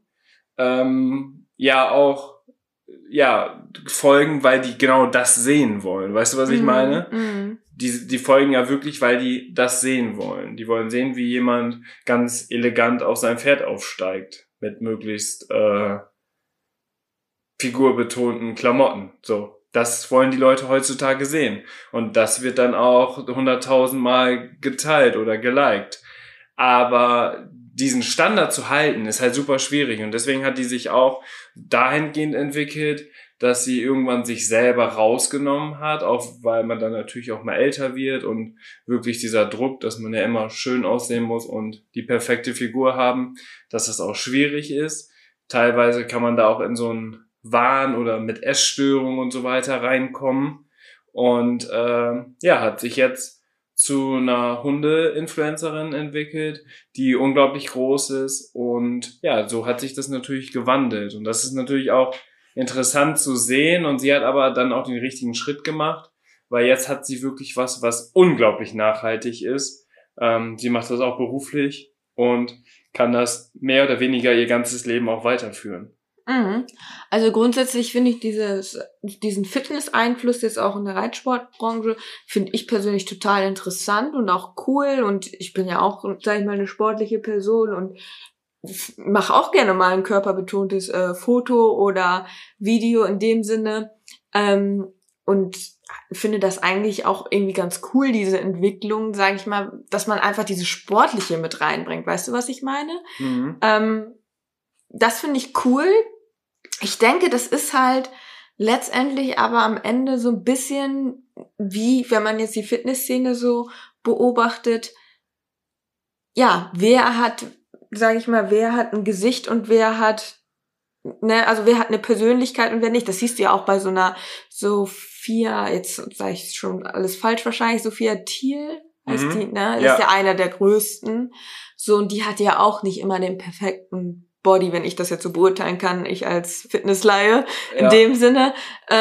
folgen, weil die genau das sehen wollen. Weißt du, was ich meine? Die folgen ja wirklich, weil die das sehen wollen. Die wollen sehen, wie jemand ganz elegant auf sein Pferd aufsteigt. Mit möglichst figurbetonten Klamotten. So, das wollen die Leute heutzutage sehen. Und das wird dann auch 100.000 Mal geteilt oder geliked. Aber diesen Standard zu halten, ist halt super schwierig. Und deswegen hat die sich auch dahingehend entwickelt, dass sie irgendwann sich selber rausgenommen hat, auch weil man dann natürlich auch mal älter wird und wirklich dieser Druck, dass man ja immer schön aussehen muss und die perfekte Figur haben, dass das auch schwierig ist. Teilweise kann man da auch in so einen Wahn oder mit Essstörungen und so weiter reinkommen und hat sich jetzt zu einer Hunde-Influencerin entwickelt, die unglaublich groß ist und ja, so hat sich das natürlich gewandelt und das ist natürlich auch interessant zu sehen und sie hat aber dann auch den richtigen Schritt gemacht, weil jetzt hat sie wirklich was unglaublich nachhaltig ist. Sie macht das auch beruflich und kann das mehr oder weniger ihr ganzes Leben auch weiterführen. Also grundsätzlich finde ich diesen Fitness-Einfluss jetzt auch in der Reitsportbranche, finde ich persönlich total interessant und auch cool und ich bin ja auch, sag ich mal, eine sportliche Person und mache auch gerne mal ein körperbetontes Foto oder Video in dem Sinne und finde das eigentlich auch irgendwie ganz cool, diese Entwicklung, sage ich mal, dass man einfach diese Sportliche mit reinbringt. Weißt du, was ich meine? Das finde ich cool. Ich denke, das ist halt letztendlich aber am Ende so ein bisschen wie, wenn man jetzt die Fitnessszene so beobachtet, ja, wer hat ein Gesicht und wer hat eine Persönlichkeit und wer nicht. Das siehst du ja auch bei so einer Sophia, jetzt sage ich schon alles falsch wahrscheinlich, Sophia Thiel heißt die, ne? Das ist ja einer der größten. So, und die hat ja auch nicht immer den perfekten Body, wenn ich das jetzt so beurteilen kann, ich als Fitnessleihe in dem Sinne.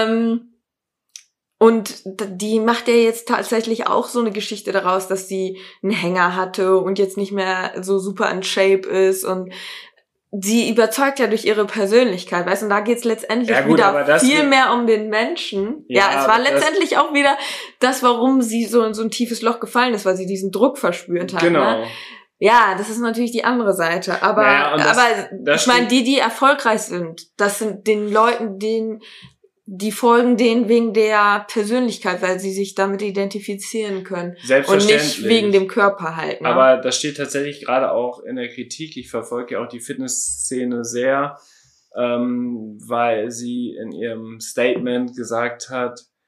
Und die macht ja jetzt tatsächlich auch so eine Geschichte daraus, dass sie einen Hänger hatte und jetzt nicht mehr so super in Shape ist und sie überzeugt ja durch ihre Persönlichkeit, weißt du, und da geht's letztendlich wieder viel mehr um den Menschen. Ja, es war letztendlich auch wieder das, warum sie so in so ein tiefes Loch gefallen ist, weil sie diesen Druck verspürt hat. Genau. Ne? Ja, das ist natürlich die andere Seite. Aber ich meine, die erfolgreich sind, das sind den Leuten, die folgen denen wegen der Persönlichkeit, weil sie sich damit identifizieren können. Selbstverständlich. Und nicht wegen dem Körper halt. Ne? Aber das steht tatsächlich gerade auch in der Kritik. Ich verfolge ja auch die Fitnessszene sehr, weil sie in ihrem Statement gesagt hat,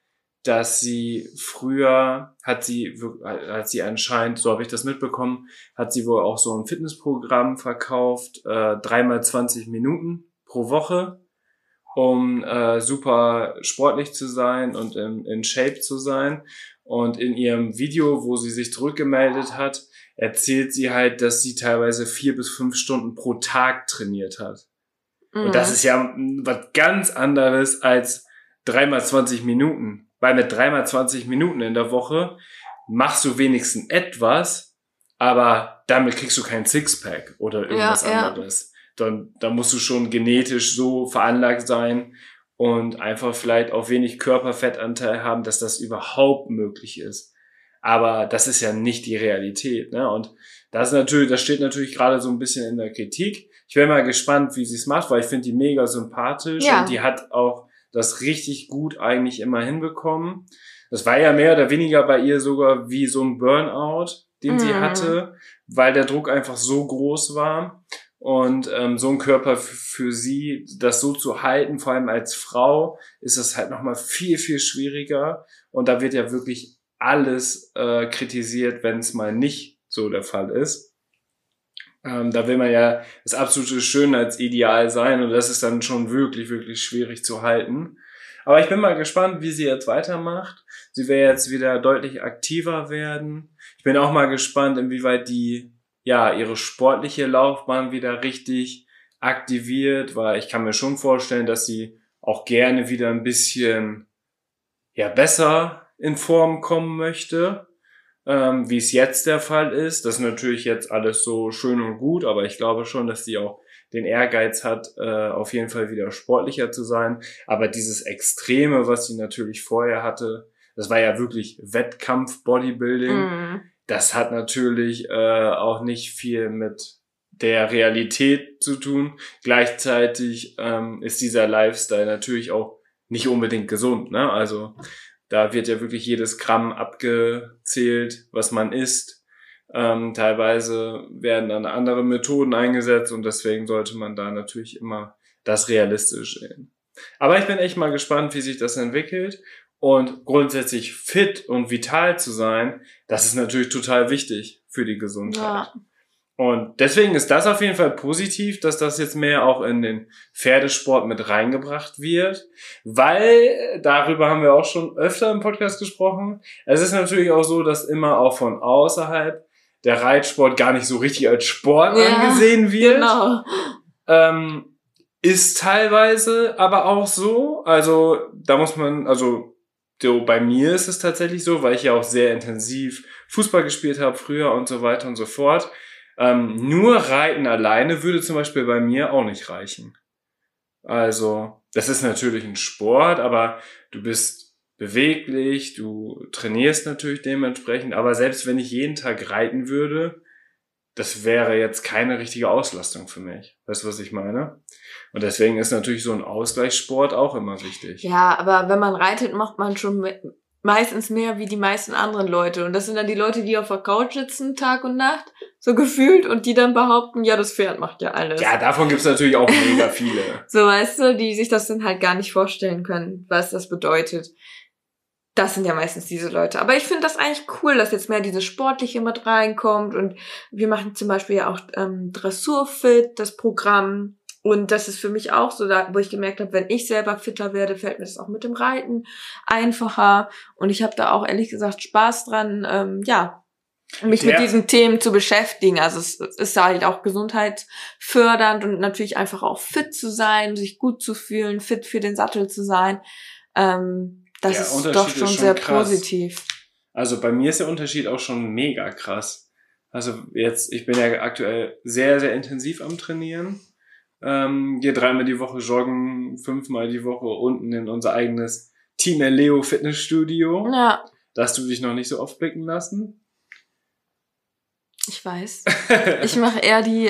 dass sie früher hat sie anscheinend, so habe ich das mitbekommen, hat sie wohl auch so ein Fitnessprogramm verkauft, 3x 20 Minuten pro Woche, um super sportlich zu sein und in Shape zu sein. Und in ihrem Video, wo sie sich zurückgemeldet hat, erzählt sie halt, dass sie teilweise 4 bis 5 Stunden pro Tag trainiert hat. Und das ist ja was ganz anderes als 3x 20 Minuten. Weil mit 3x 20 Minuten in der Woche machst du wenigstens etwas, aber damit kriegst du kein Sixpack oder irgendwas anderes. Da musst du schon genetisch so veranlagt sein und einfach vielleicht auch wenig Körperfettanteil haben, dass das überhaupt möglich ist. Aber das ist ja nicht die Realität, ne? Und das steht natürlich gerade so ein bisschen in der Kritik. Ich bin mal gespannt, wie sie es macht, weil ich finde die mega sympathisch und die hat auch das richtig gut eigentlich immer hinbekommen. Das war ja mehr oder weniger bei ihr sogar wie so ein Burnout, den sie hatte, weil der Druck einfach so groß war. Und so ein Körper für sie, das so zu halten, vor allem als Frau, ist es halt nochmal viel, viel schwieriger. Und da wird ja wirklich alles kritisiert, wenn es mal nicht so der Fall ist. Da will man ja das absolute Schönheitsideal sein und das ist dann schon wirklich, wirklich schwierig zu halten. Aber ich bin mal gespannt, wie sie jetzt weitermacht. Sie will jetzt wieder deutlich aktiver werden. Ich bin auch mal gespannt, inwieweit die ihre sportliche Laufbahn wieder richtig aktiviert, weil ich kann mir schon vorstellen, dass sie auch gerne wieder ein bisschen besser in Form kommen möchte. Wie es jetzt der Fall ist. Das ist natürlich jetzt alles so schön und gut, aber ich glaube schon, dass sie auch den Ehrgeiz hat, auf jeden Fall wieder sportlicher zu sein. Aber dieses Extreme, was sie natürlich vorher hatte, das war ja wirklich Wettkampf-Bodybuilding. Das hat natürlich auch nicht viel mit der Realität zu tun. Gleichzeitig ist dieser Lifestyle natürlich auch nicht unbedingt gesund, ne? Also da wird ja wirklich jedes Gramm abgezählt, was man isst. Teilweise werden dann andere Methoden eingesetzt und deswegen sollte man da natürlich immer das realistisch sehen. Aber ich bin echt mal gespannt, wie sich das entwickelt. Und grundsätzlich fit und vital zu sein, das ist natürlich total wichtig für die Gesundheit. Ja. Und deswegen ist das auf jeden Fall positiv, dass das jetzt mehr auch in den Pferdesport mit reingebracht wird, weil darüber haben wir auch schon öfter im Podcast gesprochen. Es ist natürlich auch so, dass immer auch von außerhalb der Reitsport gar nicht so richtig als Sport angesehen wird. Genau. Ist teilweise aber auch so. Also da muss man, so bei mir ist es tatsächlich so, weil ich ja auch sehr intensiv Fußball gespielt habe früher und so weiter und so fort. Nur Reiten alleine würde zum Beispiel bei mir auch nicht reichen. Also, das ist natürlich ein Sport, aber du bist beweglich, du trainierst natürlich dementsprechend, aber selbst wenn ich jeden Tag reiten würde, das wäre jetzt keine richtige Auslastung für mich. Weißt du, was ich meine? Und deswegen ist natürlich so ein Ausgleichssport auch immer wichtig. Ja, aber wenn man reitet, macht man schon meistens mehr wie die meisten anderen Leute. Und das sind dann die Leute, die auf der Couch sitzen, Tag und Nacht, so gefühlt, und die dann behaupten, ja, das Pferd macht ja alles. Ja, davon gibt's natürlich auch mega viele. So, weißt du, die sich das dann halt gar nicht vorstellen können, was das bedeutet. Das sind ja meistens diese Leute. Aber ich finde das eigentlich cool, dass jetzt mehr dieses Sportliche mit reinkommt. Und wir machen zum Beispiel ja auch Dressurfit, das Programm. Und das ist für mich auch so, wo ich gemerkt habe, wenn ich selber fitter werde, fällt mir das auch mit dem Reiten einfacher. Und ich habe da auch ehrlich gesagt Spaß dran, mich mit diesen Themen zu beschäftigen. Also es ist halt auch gesundheitsfördernd und natürlich einfach auch fit zu sein, sich gut zu fühlen, fit für den Sattel zu sein. Das ist doch schon sehr positiv. Also bei mir ist der Unterschied auch schon mega krass. Also ich bin ja aktuell sehr, sehr intensiv am Trainieren. Gehe 3-mal die Woche joggen, 5-mal die Woche unten in unser eigenes Team Leo Fitnessstudio. Ja. Da hast du dich noch nicht so oft blicken lassen? Ich weiß. Ich mache eher die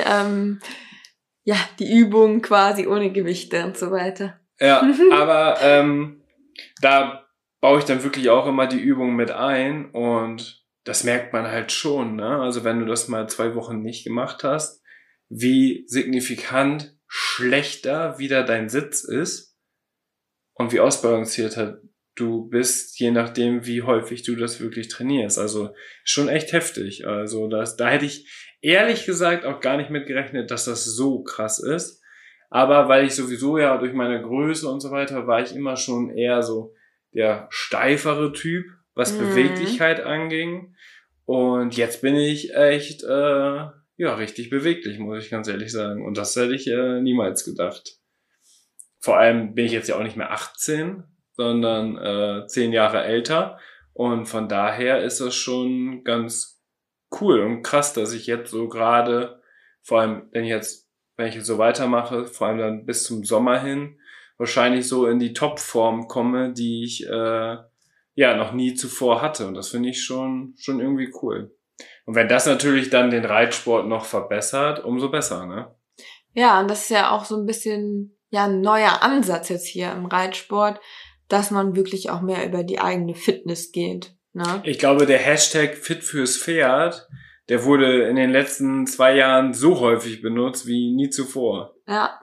Übungen quasi ohne Gewichte und so weiter. Ja, aber da baue ich dann wirklich auch immer die Übungen mit ein und das merkt man halt schon, ne? Also wenn du das mal 2 Wochen nicht gemacht hast, wie signifikant schlechter wieder dein Sitz ist und wie ausbalancierter du bist, je nachdem, wie häufig du das wirklich trainierst. Also schon echt heftig. Also da hätte ich ehrlich gesagt auch gar nicht mit gerechnet, dass das so krass ist. Aber weil ich sowieso ja durch meine Größe und so weiter, war ich immer schon eher so der steifere Typ, was Beweglichkeit anging. Und jetzt bin ich echt, richtig beweglich, muss ich ganz ehrlich sagen. Und das hätte ich niemals gedacht. Vor allem bin ich jetzt ja auch nicht mehr 18, sondern 10 Jahre älter. Und von daher ist das schon ganz cool und krass, dass ich jetzt so gerade, vor allem wenn ich jetzt so weitermache, vor allem dann bis zum Sommer hin, wahrscheinlich so in die Topform komme, die ich noch nie zuvor hatte. Und das finde ich schon irgendwie cool. Und wenn das natürlich dann den Reitsport noch verbessert, umso besser, ne? Ja, und das ist ja auch so ein bisschen ein neuer Ansatz jetzt hier im Reitsport, dass man wirklich auch mehr über die eigene Fitness geht, ne? Ich glaube, der Hashtag Fit fürs Pferd, der wurde in den letzten 2 Jahren so häufig benutzt wie nie zuvor. Ja.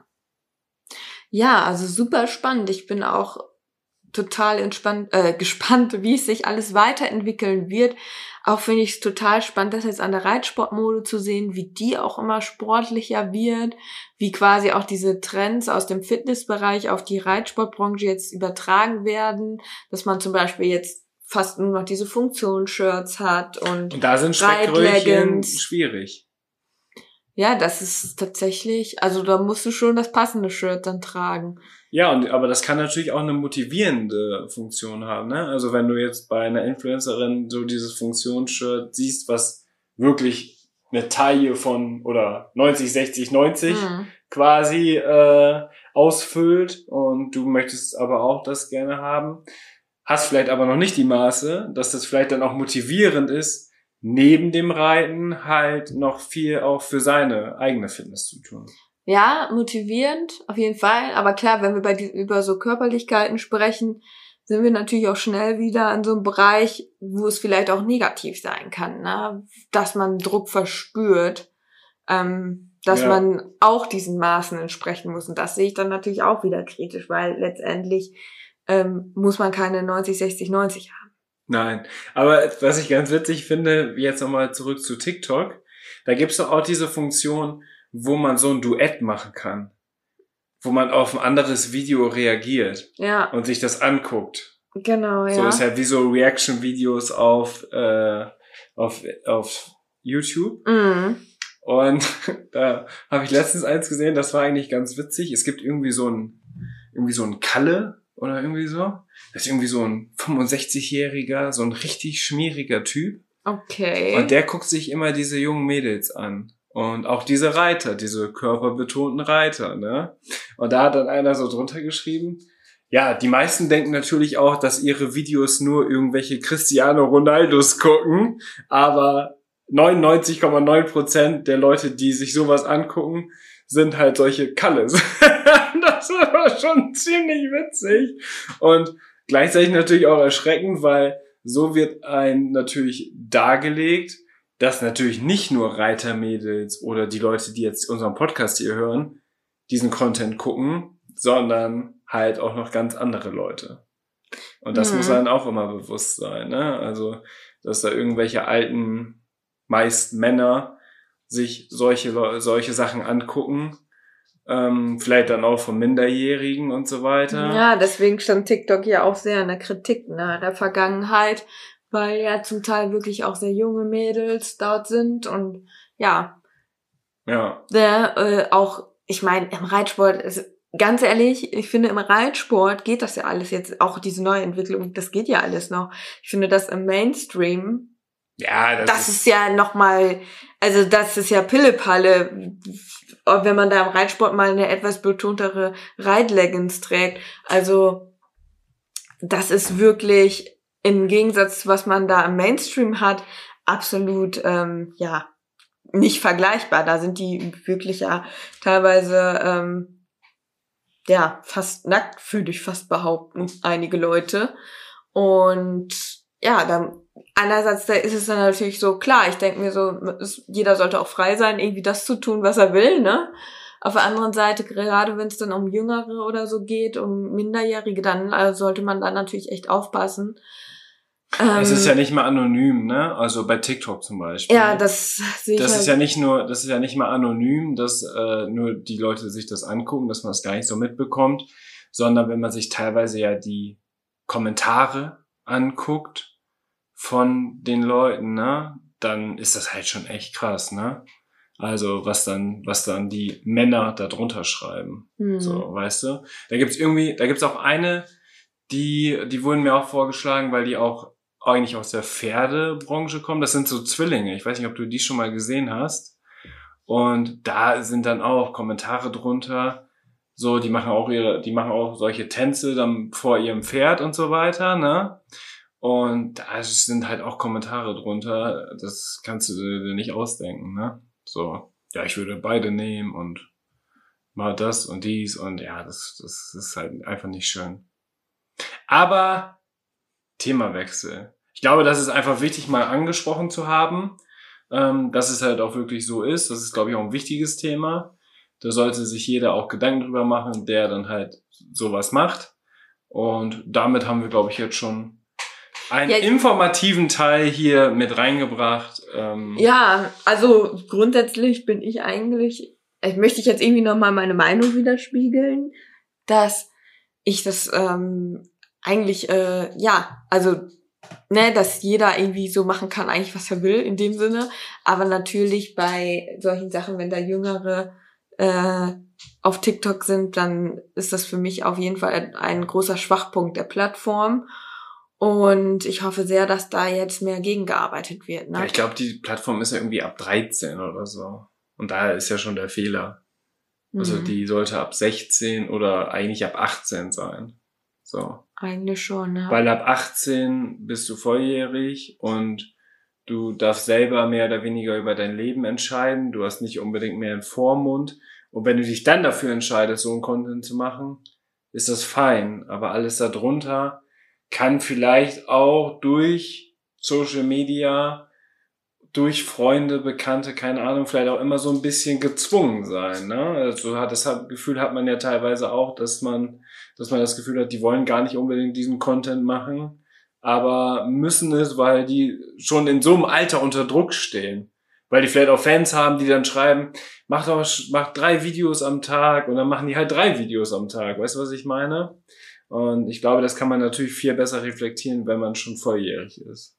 Ja, also super spannend. Ich bin auch total gespannt, wie es sich alles weiterentwickeln wird. Auch finde ich es total spannend, das jetzt an der Reitsportmode zu sehen, wie die auch immer sportlicher wird, wie quasi auch diese Trends aus dem Fitnessbereich auf die Reitsportbranche jetzt übertragen werden, dass man zum Beispiel jetzt fast nur noch diese Funktionsshirts hat und da sind Speckgrößchen schwierig. Ja, das ist tatsächlich, also da musst du schon das passende Shirt dann tragen. Ja, aber das kann natürlich auch eine motivierende Funktion haben, ne? Also wenn du jetzt bei einer Influencerin so dieses Funktionsshirt siehst, was wirklich eine Taille von oder 90, 60, 90 quasi ausfüllt und du möchtest aber auch das gerne haben, hast vielleicht aber noch nicht die Maße, dass das vielleicht dann auch motivierend ist, neben dem Reiten halt noch viel auch für seine eigene Fitness zu tun. Ja, motivierend, auf jeden Fall. Aber klar, wenn wir über so Körperlichkeiten sprechen, sind wir natürlich auch schnell wieder in so einem Bereich, wo es vielleicht auch negativ sein kann, ne? Dass man Druck verspürt, dass man auch diesen Maßen entsprechen muss. Und das sehe ich dann natürlich auch wieder kritisch, weil letztendlich muss man keine 90, 60, 90 haben. Nein, aber was ich ganz witzig finde, jetzt nochmal zurück zu TikTok, da gibt's doch auch diese Funktion, wo man so ein Duett machen kann, wo man auf ein anderes Video reagiert und sich das anguckt. Genau, ja. So ist halt wie so Reaction-Videos auf YouTube. Und da habe ich letztens eins gesehen, das war eigentlich ganz witzig. Es gibt irgendwie so ein Kalle oder irgendwie so. Das ist irgendwie so ein 65-Jähriger, so ein richtig schmieriger Typ. Okay. Und der guckt sich immer diese jungen Mädels an. Und auch diese Reiter, diese körperbetonten Reiter, ne? Und da hat dann einer so drunter geschrieben, ja, die meisten denken natürlich auch, dass ihre Videos nur irgendwelche Cristiano Ronaldos gucken, aber 99,9% der Leute, die sich sowas angucken, sind halt solche Kalles. Das war schon ziemlich witzig und gleichzeitig natürlich auch erschreckend, weil so wird einem natürlich dargelegt, dass natürlich nicht nur Reitermädels oder die Leute, die jetzt unseren Podcast hier hören, diesen Content gucken, sondern halt auch noch ganz andere Leute. Und das muss einem auch immer bewusst sein, ne? Also, dass da irgendwelche alten, meist Männer, sich solche Sachen angucken, vielleicht dann auch von Minderjährigen und so weiter. Ja, deswegen stand TikTok ja auch sehr in der Kritik, ne, der Vergangenheit, weil ja zum Teil wirklich auch sehr junge Mädels dort sind und auch, ich meine, im Reitsport, ganz ehrlich, ich finde, im Reitsport geht das ja alles jetzt, auch diese neue Entwicklung, das geht ja alles noch. Ich finde, das im Mainstream, das ist ja nochmal, also das ist ja Pillepalle, wenn man da im Reitsport mal eine etwas betontere Reitleggings trägt. Also das ist wirklich im Gegensatz, was man da im Mainstream hat, absolut nicht vergleichbar. Da sind die wirklich ja teilweise fast nackt, würde ich fast behaupten, einige Leute. Und ja, dann einerseits da ist es dann natürlich so, klar, ich denke mir so, jeder sollte auch frei sein, irgendwie das zu tun, was er will, ne? auf der anderen Seite, gerade wenn es dann um Jüngere oder so geht, um Minderjährige, dann sollte man da natürlich echt aufpassen. Es ist ja nicht mal anonym, ne? Also bei TikTok zum Beispiel. Ja, das sehe ich Das halt. ist ja nicht mal anonym, dass nur die Leute sich das angucken, dass man es gar nicht so mitbekommt, sondern wenn man sich teilweise ja die Kommentare anguckt von den Leuten, ne, dann ist das halt schon echt krass, ne? Also was dann die Männer da drunter schreiben, so, weißt du? Da gibt's auch eine, die wurden mir auch vorgeschlagen, weil die auch eigentlich aus der Pferdebranche kommen. Das sind so Zwillinge. Ich weiß nicht, ob du die schon mal gesehen hast. Und da sind dann auch Kommentare drunter. So, die machen auch solche Tänze dann vor ihrem Pferd und so weiter, ne? Und da sind halt auch Kommentare drunter. Das kannst du dir nicht ausdenken, ne? So, ja, ich würde beide nehmen und mal das und dies und ja, das ist halt einfach nicht schön. Aber Themawechsel. Ich glaube, das ist einfach wichtig, mal angesprochen zu haben, dass es halt auch wirklich so ist. Das ist, glaube ich, auch ein wichtiges Thema. Da sollte sich jeder auch Gedanken drüber machen, der dann halt sowas macht. Und damit haben wir, glaube ich, jetzt schon einen informativen Teil hier mit reingebracht. Ja, also grundsätzlich bin ich eigentlich, möchte ich jetzt irgendwie nochmal meine Meinung widerspiegeln, dass ich das eigentlich, dass jeder irgendwie so machen kann, eigentlich was er will, in dem Sinne. Aber natürlich bei solchen Sachen, wenn da Jüngere auf TikTok sind, dann ist das für mich auf jeden Fall ein großer Schwachpunkt der Plattform. Und ich hoffe sehr, dass da jetzt mehr gegengearbeitet wird. Ne? Ja, ich glaube, die Plattform ist ja irgendwie ab 13 oder so. Und da ist ja schon der Fehler. Also die sollte ab 16 oder eigentlich ab 18 sein. So. Eigentlich schon, ja. Weil ab 18 bist du volljährig und du darfst selber mehr oder weniger über dein Leben entscheiden. Du hast nicht unbedingt mehr einen Vormund. Und wenn du dich dann dafür entscheidest, so einen Content zu machen, ist das fein. Aber alles darunter kann vielleicht auch durch Social Media, durch Freunde, Bekannte, keine Ahnung, vielleicht auch immer so ein bisschen gezwungen sein. Ne? Also das Gefühl hat man ja teilweise auch, dass man das Gefühl hat, die wollen gar nicht unbedingt diesen Content machen, aber müssen es, weil die schon in so einem Alter unter Druck stehen. Weil die vielleicht auch Fans haben, die dann schreiben, mach 3 Videos am Tag und dann machen die halt 3 Videos am Tag. Weißt du, was ich meine? Und ich glaube, das kann man natürlich viel besser reflektieren, wenn man schon volljährig ist.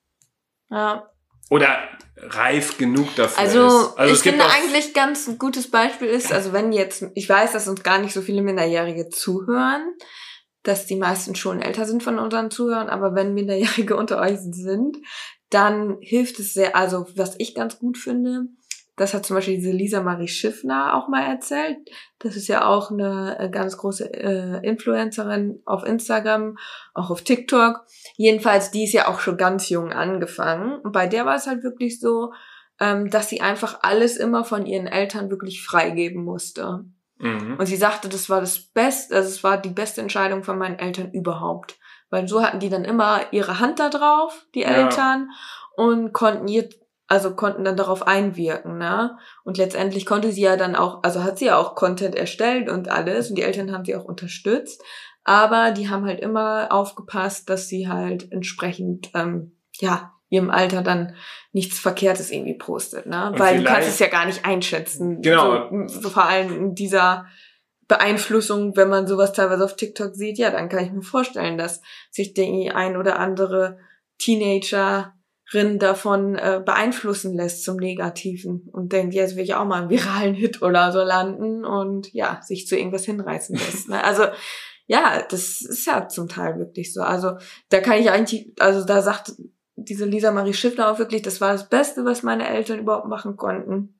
Ja. Oder reif genug dafür ist. Also ich finde eigentlich ganz ein gutes Beispiel ist, also wenn jetzt, ich weiß, dass uns gar nicht so viele Minderjährige zuhören, dass die meisten schon älter sind von unseren Zuhörern, aber wenn Minderjährige unter euch sind, dann hilft es sehr, also was ich ganz gut finde, das hat zum Beispiel diese Lisa Marie Schiffner auch mal erzählt. Das ist ja auch eine ganz große Influencerin auf Instagram, auch auf TikTok. Jedenfalls, die ist ja auch schon ganz jung angefangen. Und bei der war es halt wirklich so, dass sie einfach alles immer von ihren Eltern wirklich freigeben musste. Mhm. Und sie sagte, das war das Beste, also es war die beste Entscheidung von meinen Eltern überhaupt. Weil so hatten die dann immer ihre Hand da drauf, die Eltern, und konnten dann darauf einwirken, ne? Und letztendlich konnte sie ja dann auch, also hat sie ja auch Content erstellt und alles und die Eltern haben sie auch unterstützt, aber die haben halt immer aufgepasst, dass sie halt entsprechend, ihrem Alter dann nichts Verkehrtes irgendwie postet, ne? Und weil du kannst es ja gar nicht einschätzen. Genau. So vor allem in dieser Beeinflussung, wenn man sowas teilweise auf TikTok sieht, ja, dann kann ich mir vorstellen, dass sich die ein oder andere Teenagerin davon beeinflussen lässt zum Negativen und denkt, jetzt will ich auch mal einen viralen Hit oder so landen und ja, sich zu irgendwas hinreißen lässt. Ne? Also ja, das ist ja zum Teil wirklich so. Also da kann ich eigentlich, also da sagt diese Lisa Marie Schiffner auch wirklich, das war das Beste, was meine Eltern überhaupt machen konnten.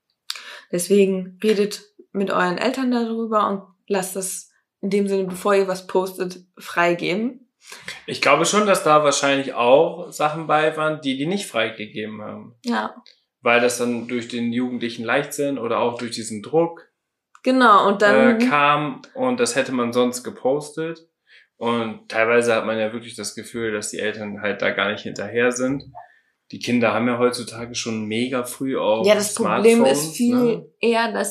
Deswegen redet mit euren Eltern darüber und lasst das in dem Sinne, bevor ihr was postet, freigeben. Ich glaube schon, dass da wahrscheinlich auch Sachen bei waren, die nicht freigegeben haben. Ja. Weil das dann durch den jugendlichen Leichtsinn oder auch durch diesen Druck genau und dann kam und das hätte man sonst gepostet. Und teilweise hat man ja wirklich das Gefühl, dass die Eltern halt da gar nicht hinterher sind. Die Kinder haben ja heutzutage schon mega früh auch ja, das Smartphones. Problem ist viel eher, dass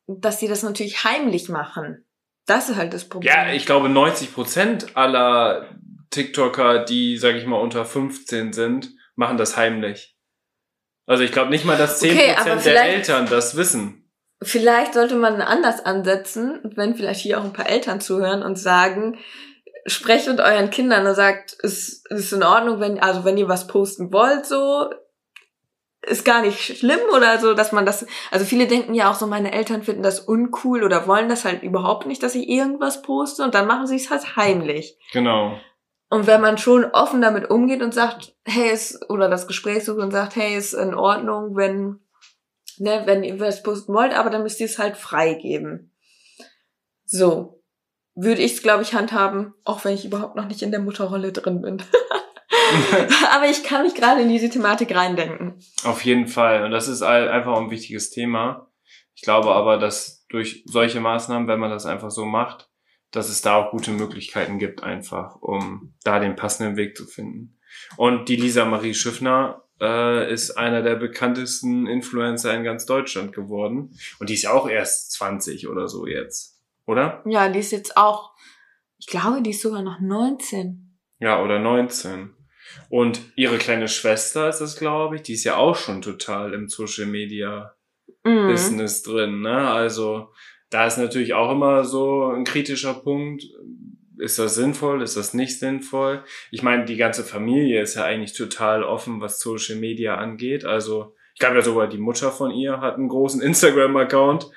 dass sie das natürlich heimlich machen. Das ist halt das Problem. Ja, ich glaube 90% aller TikToker, die, sag ich mal, unter 15 sind, machen das heimlich. Also ich glaube nicht mal, dass 10% der Eltern das wissen. Vielleicht sollte man anders ansetzen, wenn vielleicht hier auch ein paar Eltern zuhören und sagen, sprecht mit euren Kindern und sagt, es ist in Ordnung, wenn ihr was posten wollt, so, ist gar nicht schlimm oder so, dass man das, also viele denken ja auch so, meine Eltern finden das uncool oder wollen das halt überhaupt nicht, dass ich irgendwas poste und dann machen sie es halt heimlich. Genau. Und wenn man schon offen damit umgeht und sagt, hey, oder das Gespräch sucht und sagt, hey, ist in Ordnung, wenn ihr was posten wollt, aber dann müsst ihr es halt freigeben. So würde ich es, glaube ich, handhaben, auch wenn ich überhaupt noch nicht in der Mutterrolle drin bin. Aber ich kann mich gerade in diese Thematik reindenken. Auf jeden Fall. Und das ist einfach ein wichtiges Thema. Ich glaube aber, dass durch solche Maßnahmen, wenn man das einfach so macht, dass es da auch gute Möglichkeiten gibt einfach, um da den passenden Weg zu finden. Und die Lisa Marie Schiffner ist einer der bekanntesten Influencer in ganz Deutschland geworden. Und die ist ja auch erst 20 oder so jetzt, oder? Ja, die ist jetzt auch, ich glaube, die ist sogar noch 19. Ja, oder 19. Und ihre kleine Schwester ist das, glaube ich, die ist ja auch schon total im Social Media Business drin, ne? Also da ist natürlich auch immer so ein kritischer Punkt. Ist das sinnvoll? Ist das nicht sinnvoll? Ich meine, die ganze Familie ist ja eigentlich total offen, was Social Media angeht. Also ich glaube ja sogar, die Mutter von ihr hat einen großen Instagram-Account.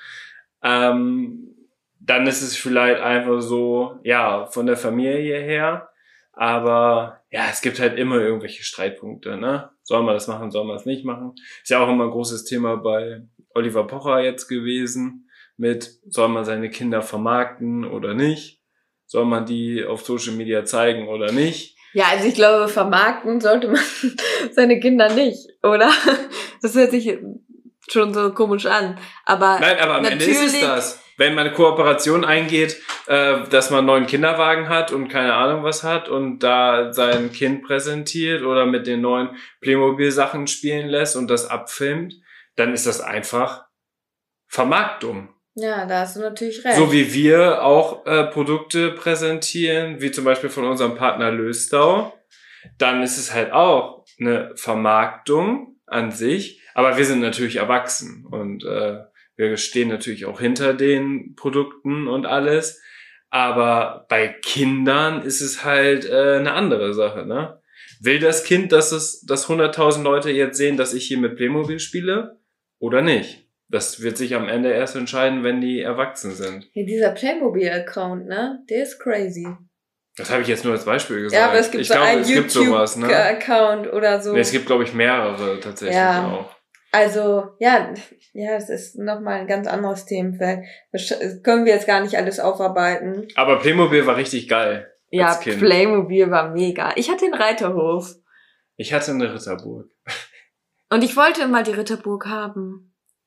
Dann ist es vielleicht einfach so, ja, von der Familie her. Aber ja, es gibt halt immer irgendwelche Streitpunkte, ne? Soll man das machen, soll man es nicht machen? Ist ja auch immer ein großes Thema bei Oliver Pocher jetzt gewesen. Soll man seine Kinder vermarkten oder nicht? Soll man die auf Social Media zeigen oder nicht? Ja, also ich glaube, vermarkten sollte man seine Kinder nicht, oder? Das hört sich schon so komisch an. Nein, aber am Ende ist es das. Wenn man eine Kooperation eingeht, dass man einen neuen Kinderwagen hat und keine Ahnung was hat und da sein Kind präsentiert oder mit den neuen Playmobil-Sachen spielen lässt und das abfilmt, dann ist das einfach Vermarktung. Ja, da hast du natürlich recht. So wie wir auch Produkte präsentieren, wie zum Beispiel von unserem Partner Löstau, dann ist es halt auch eine Vermarktung an sich, aber wir sind natürlich erwachsen und wir stehen natürlich auch hinter den Produkten und alles, aber bei Kindern ist es halt eine andere Sache, ne? Will das Kind, dass 100.000 Leute jetzt sehen, dass ich hier mit Playmobil spiele oder nicht? Das wird sich am Ende erst entscheiden, wenn die erwachsen sind. Ja, dieser Playmobil-Account, ne? Der ist crazy. Das habe ich jetzt nur als Beispiel gesagt. Ja, aber es gibt so einen YouTube-Account oder so. Nee, es gibt, glaube ich, mehrere tatsächlich auch. Also, ja, das ist nochmal ein ganz anderes Themenfeld. Das können wir jetzt gar nicht alles aufarbeiten. Aber Playmobil war richtig geil. Ja, als Kind. Playmobil war mega. Ich hatte den Reiterhof. Ich hatte eine Ritterburg. Und ich wollte immer die Ritterburg haben.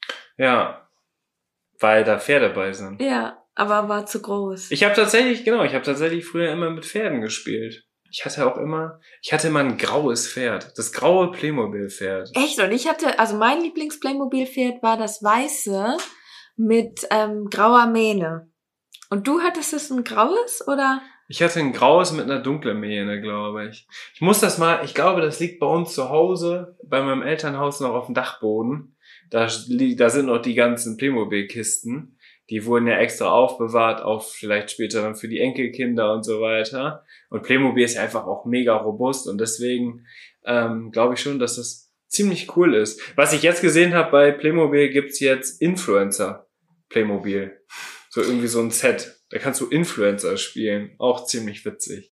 Ja, weil da Pferde bei sind. Ja, aber war zu groß. Ich habe tatsächlich früher immer mit Pferden gespielt. Ich hatte immer ein graues Pferd. Das graue Playmobil-Pferd. Echt? Und mein Lieblings-Playmobil-Pferd war das weiße mit grauer Mähne. Und du hattest es ein graues, oder? Ich hatte ein graues mit einer dunklen Mähne, glaube ich. Ich glaube, das liegt bei uns zu Hause, bei meinem Elternhaus noch auf dem Dachboden. Da sind noch die ganzen Playmobil-Kisten. Die wurden ja extra aufbewahrt, auch vielleicht später dann für die Enkelkinder und so weiter. Und Playmobil ist ja einfach auch mega robust und deswegen glaube ich schon, dass das ziemlich cool ist. Was ich jetzt gesehen habe, bei Playmobil gibt's jetzt Influencer Playmobil. So irgendwie so ein Set. Da kannst du Influencer spielen. Auch ziemlich witzig.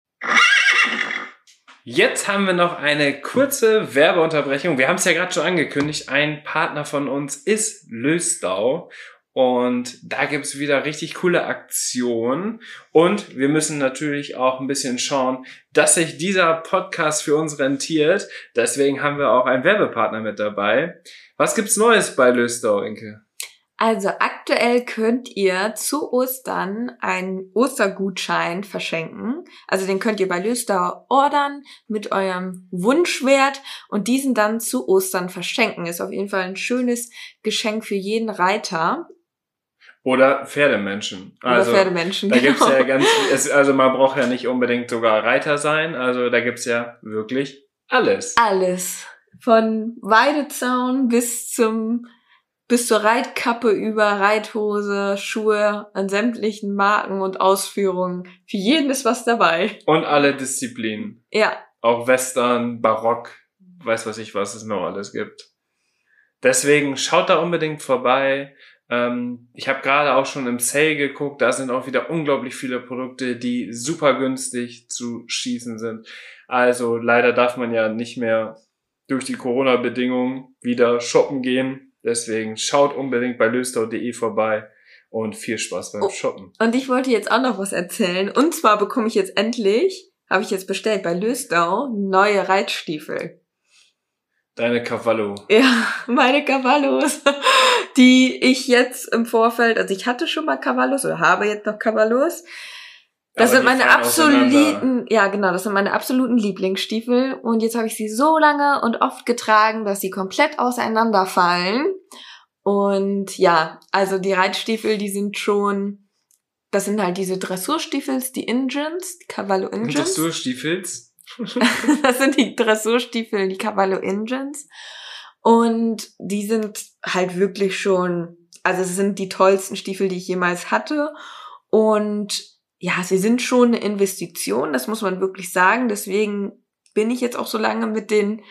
Jetzt haben wir noch eine kurze Werbeunterbrechung. Wir haben es ja gerade schon angekündigt. Ein Partner von uns ist Löstau. Und da gibt's wieder richtig coole Aktionen. Und wir müssen natürlich auch ein bisschen schauen, dass sich dieser Podcast für uns rentiert. Deswegen haben wir auch einen Werbepartner mit dabei. Was gibt's Neues bei Löstau, Inke? Also aktuell könnt ihr zu Ostern einen Ostergutschein verschenken. Also den könnt ihr bei Löstau ordern mit eurem Wunschwert und diesen dann zu Ostern verschenken. Ist auf jeden Fall ein schönes Geschenk für jeden Reiter. Oder Pferdemenschen. Oder Pferdemenschen, da gibt's genau. ja also man braucht ja nicht unbedingt sogar Reiter sein, also da gibt's ja wirklich alles. Alles. Von Weidezaun bis zur Reitkappe über Reithose, Schuhe an sämtlichen Marken und Ausführungen. Für jeden ist was dabei. Und alle Disziplinen. Ja. Auch Western, Barock, weiß was es noch alles gibt. Deswegen schaut da unbedingt vorbei. Ich habe gerade auch schon im Sale geguckt, da sind auch wieder unglaublich viele Produkte, die super günstig zu schießen sind. Also leider darf man ja nicht mehr durch die Corona-Bedingungen wieder shoppen gehen. Deswegen schaut unbedingt bei löstau.de vorbei und viel Spaß beim Shoppen. Und ich wollte jetzt auch noch was erzählen. Und zwar bekomme ich jetzt endlich, habe ich jetzt bestellt bei Löstau, neue Reitstiefel. Deine Cavallo. Ja, meine Cavallos, die ich jetzt im Vorfeld, also ich hatte schon mal Cavallos oder habe jetzt noch Cavallos. Das sind meine absoluten, ja genau, das sind meine absoluten Lieblingsstiefel. Und jetzt habe ich sie so lange und oft getragen, dass sie komplett auseinanderfallen. Und ja, also die Reitstiefel, die sind schon, das sind halt diese Dressurstiefels, die Ingens, die Cavallo Ingens. Dressurstiefels? Das sind die Dressurstiefel, die Cavallo Ingens. Und die sind halt wirklich schon, also es sind die tollsten Stiefel, die ich jemals hatte. Und ja, sie sind schon eine Investition, das muss man wirklich sagen. Deswegen bin ich jetzt auch so lange mit den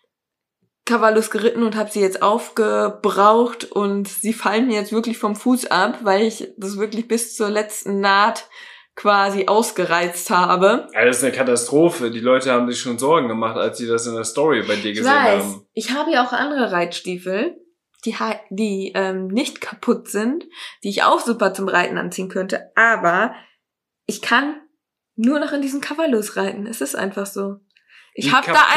Cavallos geritten und habe sie jetzt aufgebraucht. Und sie fallen mir jetzt wirklich vom Fuß ab, weil ich das wirklich bis zur letzten Naht quasi ausgereizt habe. Ja, das ist eine Katastrophe. Die Leute haben sich schon Sorgen gemacht, als sie das in der Story bei dir gesehen haben. Ich habe ja auch andere Reitstiefel, die nicht kaputt sind, die ich auch super zum Reiten anziehen könnte. Aber ich kann nur noch in diesen Cavallos reiten. Es ist einfach so. Ich habe da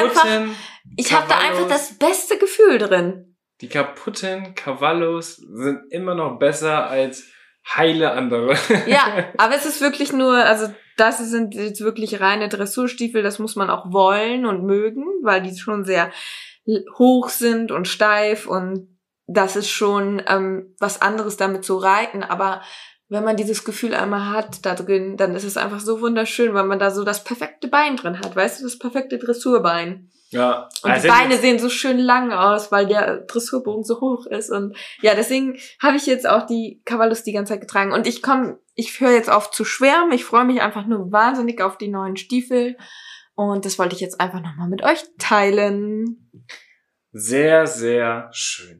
einfach das beste Gefühl drin. Die kaputten Cavallos sind immer noch besser als heile andere. Ja, aber es ist wirklich nur, also das sind jetzt wirklich reine Dressurstiefel, das muss man auch wollen und mögen, weil die schon sehr hoch sind und steif und das ist schon was anderes damit zu reiten, aber wenn man dieses Gefühl einmal hat da drin, dann ist es einfach so wunderschön, weil man da so das perfekte Bein drin hat, weißt du, das perfekte Dressurbein. Ja. Und also die Beine sehen so schön lang aus, weil der Dressurbogen so hoch ist. Und ja, deswegen habe ich jetzt auch die Cavallos die ganze Zeit getragen. Und ich höre jetzt auf zu schwärmen. Ich freue mich einfach nur wahnsinnig auf die neuen Stiefel. Und das wollte ich jetzt einfach nochmal mit euch teilen. Sehr, sehr schön.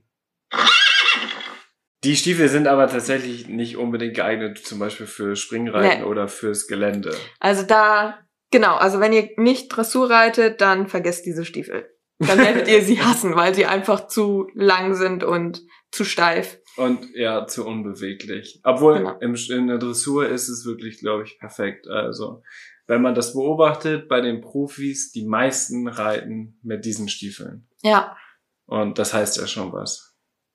Die Stiefel sind aber tatsächlich nicht unbedingt geeignet, zum Beispiel für Springreiten oder fürs Gelände. Also genau, also wenn ihr nicht Dressur reitet, dann vergesst diese Stiefel. Dann werdet ihr sie hassen, weil sie einfach zu lang sind und zu steif. Und ja, zu unbeweglich. Obwohl genau. In der Dressur ist es wirklich, glaube ich, perfekt. Also wenn man das beobachtet bei den Profis, die meisten reiten mit diesen Stiefeln. Ja. Und das heißt ja schon was.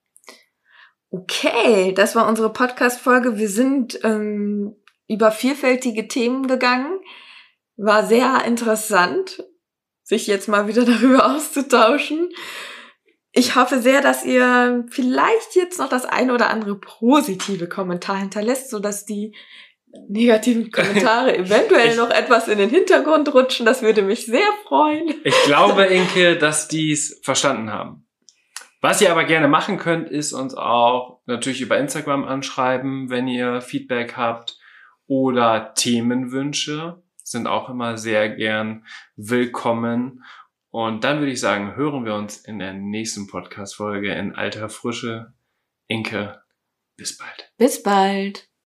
Okay, das war unsere Podcast-Folge. Wir sind über vielfältige Themen gegangen. War sehr interessant, sich jetzt mal wieder darüber auszutauschen. Ich hoffe sehr, dass ihr vielleicht jetzt noch das ein oder andere positive Kommentar hinterlässt, sodass die negativen Kommentare eventuell noch etwas in den Hintergrund rutschen. Das würde mich sehr freuen. Ich glaube, Inke, dass die es verstanden haben. Was ihr aber gerne machen könnt, ist uns auch natürlich über Instagram anschreiben, wenn ihr Feedback habt oder Themenwünsche. Sind auch immer sehr gern willkommen. Und dann würde ich sagen, hören wir uns in der nächsten Podcast-Folge in alter Frische. Inke, bis bald. Bis bald.